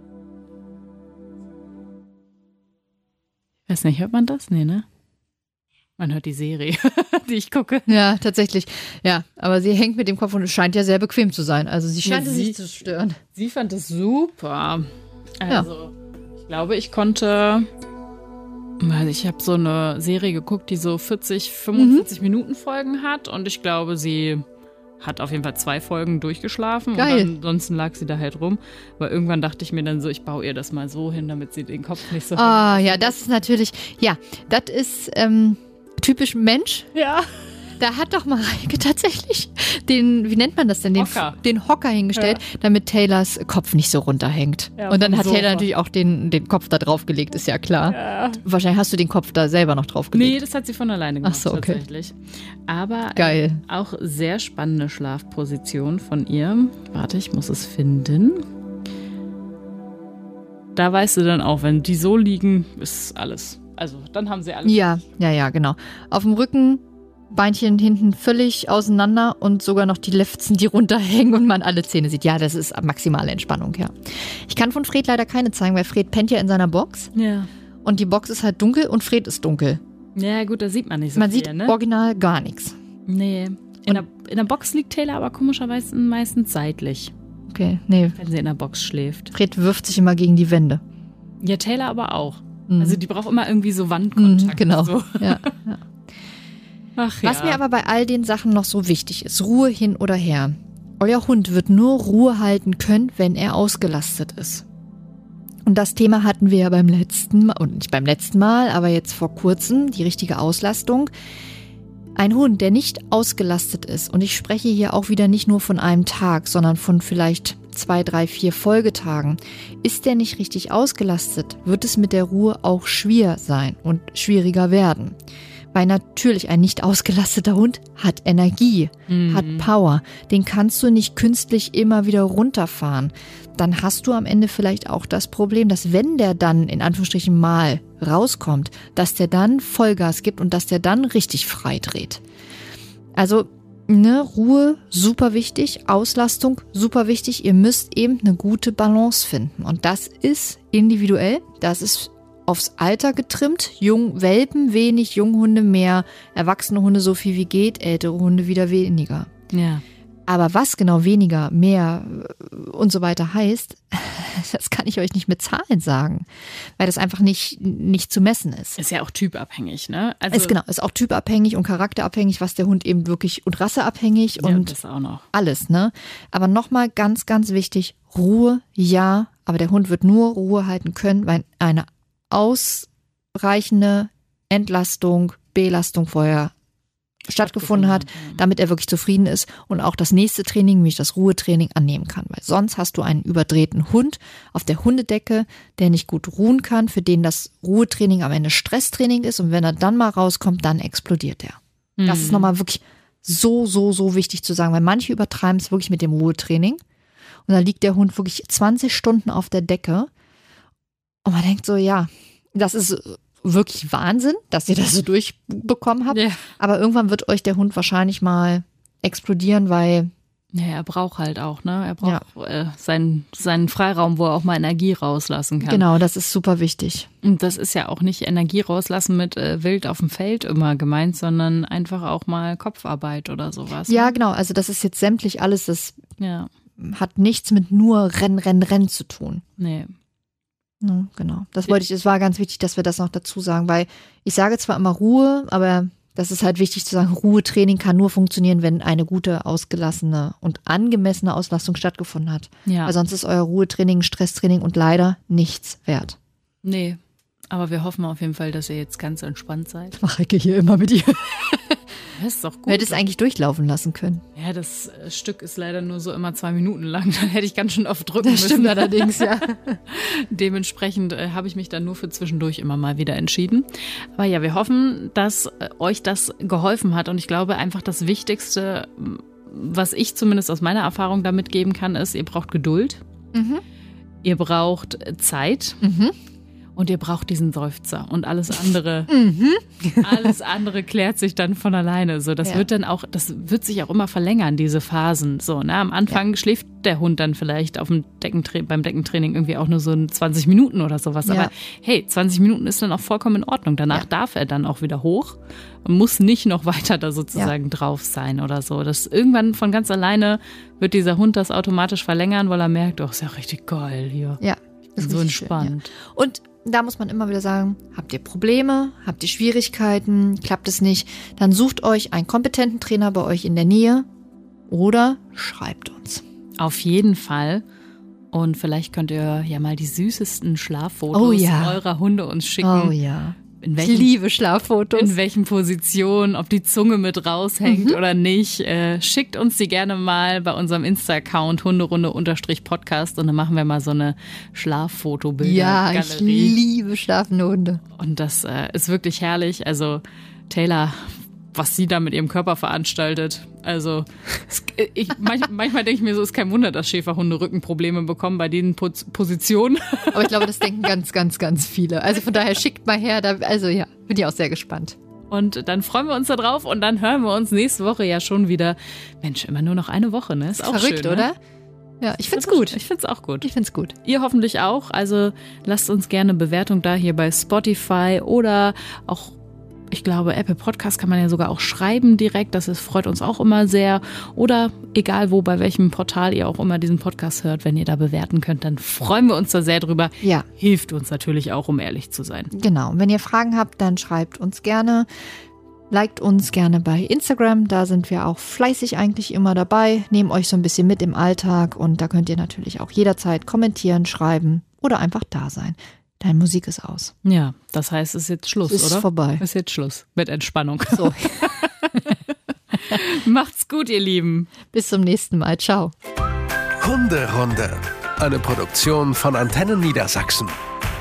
Ich weiß nicht, hört man das? Nee, ne? Man hört die Serie, die ich gucke. Ja, tatsächlich. Ja, aber sie hängt mit dem Kopf und es scheint ja sehr bequem zu sein. Also sie scheint es nicht zu stören. Sie fand es super. Also, ich glaube, ich konnte... Ich habe so eine Serie geguckt, die so 40, 45 Minuten Folgen hat und ich glaube, sie hat auf jeden Fall 2 Folgen durchgeschlafen. Geil. Und ansonsten lag sie da halt rum. Weil irgendwann dachte ich mir dann so, ich baue ihr das mal so hin, damit sie den Kopf nicht so... Ah, ja, das ist natürlich... Ja, das ist typisch Mensch. Ja. Da hat doch Mareike tatsächlich den, wie nennt man das denn? Den Hocker hingestellt, damit Taylors Kopf nicht so runterhängt. Ja, und dann hat Taylor natürlich auch den Kopf da drauf gelegt, ist ja klar. Ja. Wahrscheinlich hast du den Kopf da selber noch drauf gelegt. Nee, das hat sie von alleine gemacht. Ach so, okay. Tatsächlich. Aber geil. Auch sehr spannende Schlafposition von ihr. Warte, ich muss es finden. Da weißt du dann auch, wenn die so liegen, ist alles. Also, dann haben sie alles. Ja, genau. Auf dem Rücken Beinchen hinten völlig auseinander und sogar noch die Lefzen, die runterhängen und man alle Zähne sieht. Ja, das ist maximale Entspannung, ja. Ich kann von Fred leider keine zeigen, weil Fred pennt ja in seiner Box. Ja. Und die Box ist halt dunkel und Fred ist dunkel. Ja, gut, da sieht man nicht so man viel, sieht ne? original gar nichts. Nee. In der Box liegt Taylor aber komischerweise meistens seitlich, Okay, nee. wenn sie in der Box schläft. Fred wirft sich immer gegen die Wände. Ja, Taylor aber auch. Mhm. Also die braucht immer irgendwie so Wandkontakt. Genau, So. ja. Ach ja. Was mir aber bei all den Sachen noch so wichtig ist, Ruhe hin oder her. Euer Hund wird nur Ruhe halten können, wenn er ausgelastet ist. Und das Thema hatten wir ja beim letzten Mal, und nicht beim letzten Mal, aber jetzt vor kurzem, die richtige Auslastung. Ein Hund, der nicht ausgelastet ist, und ich spreche hier auch wieder nicht nur von einem Tag, sondern von vielleicht 2, 3, 4 Folgetagen, ist der nicht richtig ausgelastet, wird es mit der Ruhe auch schwer sein und schwieriger werden. Weil natürlich ein nicht ausgelasteter Hund hat Energie, hat Power. Den kannst du nicht künstlich immer wieder runterfahren. Dann hast du am Ende vielleicht auch das Problem, dass wenn der dann in Anführungsstrichen mal rauskommt, dass der dann Vollgas gibt und dass der dann richtig frei dreht. Also Ruhe, super wichtig, Auslastung, super wichtig. Ihr müsst eben eine gute Balance finden. Und das ist individuell, das ist aufs Alter getrimmt. Welpen wenig, Junghunde mehr, erwachsene Hunde so viel wie geht, ältere Hunde wieder weniger. Ja. Aber was genau weniger, mehr und so weiter heißt, das kann ich euch nicht mit Zahlen sagen, weil das einfach nicht zu messen ist. Ist ja auch typabhängig, ne? Also Ist auch typabhängig und charakterabhängig, was der Hund eben wirklich, und rasseabhängig ja, und das auch noch. alles, ne? Aber nochmal ganz, ganz wichtig, Ruhe, ja, aber der Hund wird nur Ruhe halten können, weil eine ausreichende Entlastung, Belastung vorher stattgefunden hat, damit er wirklich zufrieden ist und auch das nächste Training, nämlich das Ruhetraining, annehmen kann. Weil sonst hast du einen überdrehten Hund auf der Hundedecke, der nicht gut ruhen kann, für den das Ruhetraining am Ende Stresstraining ist, und wenn er dann mal rauskommt, dann explodiert er. Das ist nochmal wirklich so, so, so wichtig zu sagen, weil manche übertreiben es wirklich mit dem Ruhetraining und da liegt der Hund wirklich 20 Stunden auf der Decke und man denkt so, ja, das ist wirklich Wahnsinn, dass ihr das so durchbekommen habt. Ja. Aber irgendwann wird euch der Hund wahrscheinlich mal explodieren, weil Ja, er braucht halt auch, ne? Er braucht seinen Freiraum, wo er auch mal Energie rauslassen kann. Genau, das ist super wichtig. Und das ist ja auch nicht Energie rauslassen mit wild auf dem Feld immer gemeint, sondern einfach auch mal Kopfarbeit oder sowas. Ja, genau. Also das ist jetzt sämtlich alles, das Ja. hat nichts mit nur Rennen zu tun. Nee. Ja, genau. Das war ganz wichtig, dass wir das noch dazu sagen, weil ich sage zwar immer Ruhe, aber das ist halt wichtig zu sagen, Ruhetraining kann nur funktionieren, wenn eine gute, ausgelassene und angemessene Auslastung stattgefunden hat. Ja. Weil sonst ist euer Ruhetraining, Stresstraining und leider nichts wert. Nee. Aber wir hoffen auf jeden Fall, dass ihr jetzt ganz entspannt seid. Ich mache hier immer mit dir. Das ist doch gut. Du hättest eigentlich durchlaufen lassen können. Ja, das Stück ist leider nur so immer 2 Minuten lang. Dann hätte ich ganz schön oft drücken Das müssen. stimmt allerdings, ja. Dementsprechend habe ich mich dann nur für zwischendurch immer mal wieder entschieden. Aber ja, wir hoffen, dass euch das geholfen hat. Und ich glaube einfach, das Wichtigste, was ich zumindest aus meiner Erfahrung damit geben kann, ist, ihr braucht Geduld. Mhm. Ihr braucht Zeit. Und ihr braucht diesen Seufzer und alles andere klärt sich dann von alleine. So, das wird sich auch immer verlängern, diese Phasen. So, ne? Am Anfang schläft der Hund dann vielleicht beim Deckentraining irgendwie auch nur so 20 Minuten oder sowas. Ja. Aber hey, 20 Minuten ist dann auch vollkommen in Ordnung. Danach darf er dann auch wieder hoch und muss nicht noch weiter da sozusagen drauf sein oder so. Das irgendwann von ganz alleine wird dieser Hund das automatisch verlängern, weil er merkt, oh, ist ja richtig geil hier. Ja. Ist so entspannt. Schön, ja. Und da muss man immer wieder sagen, habt ihr Probleme, habt ihr Schwierigkeiten, klappt es nicht, dann sucht euch einen kompetenten Trainer bei euch in der Nähe oder schreibt uns. Auf jeden Fall. Und vielleicht könnt ihr ja mal die süßesten Schlaffotos eurer Hunde uns schicken. Oh ja. Ich liebe Schlaffotos. In welchen Positionen, ob die Zunge mit raushängt oder nicht. Schickt uns die gerne mal bei unserem Insta-Account Hunderunde_Podcast und dann machen wir mal so eine Schlaffotobilder-Galerie. Ja, ich liebe schlafende Hunde. Und das ist wirklich herrlich. Also Taylor, was sie da mit ihrem Körper veranstaltet. Also manchmal denke ich mir so, ist kein Wunder, dass Schäferhunde Rückenprobleme bekommen bei den Positionen. Aber ich glaube, das denken ganz, ganz, ganz viele. Also von daher schickt mal her. Bin ich auch sehr gespannt. Und dann freuen wir uns da drauf und dann hören wir uns nächste Woche ja schon wieder. Mensch, immer nur noch eine Woche, ne? Ist auch verrückt, schön, oder? Ne? Ja, ich find's gut. Ich find's auch gut. Ich find's gut. Ihr hoffentlich auch. Also lasst uns gerne Bewertung da hier bei Spotify oder auch, ich glaube, Apple Podcast kann man ja sogar auch schreiben direkt. Das freut uns auch immer sehr. Oder egal wo, bei welchem Portal ihr auch immer diesen Podcast hört, wenn ihr da bewerten könnt, dann freuen wir uns da sehr drüber. Ja. Hilft uns natürlich auch, um ehrlich zu sein. Genau. Und wenn ihr Fragen habt, dann schreibt uns gerne. Liked uns gerne bei Instagram, da sind wir auch fleißig eigentlich immer dabei, nehmen euch so ein bisschen mit im Alltag und da könnt ihr natürlich auch jederzeit kommentieren, schreiben oder einfach da sein. Deine Musik ist aus. Ja, das heißt, es ist jetzt Schluss, ist oder? Ist vorbei. Ist jetzt Schluss mit Entspannung. So. Macht's gut, ihr Lieben. Bis zum nächsten Mal. Ciao. Hunderunde, eine Produktion von Antennen Niedersachsen.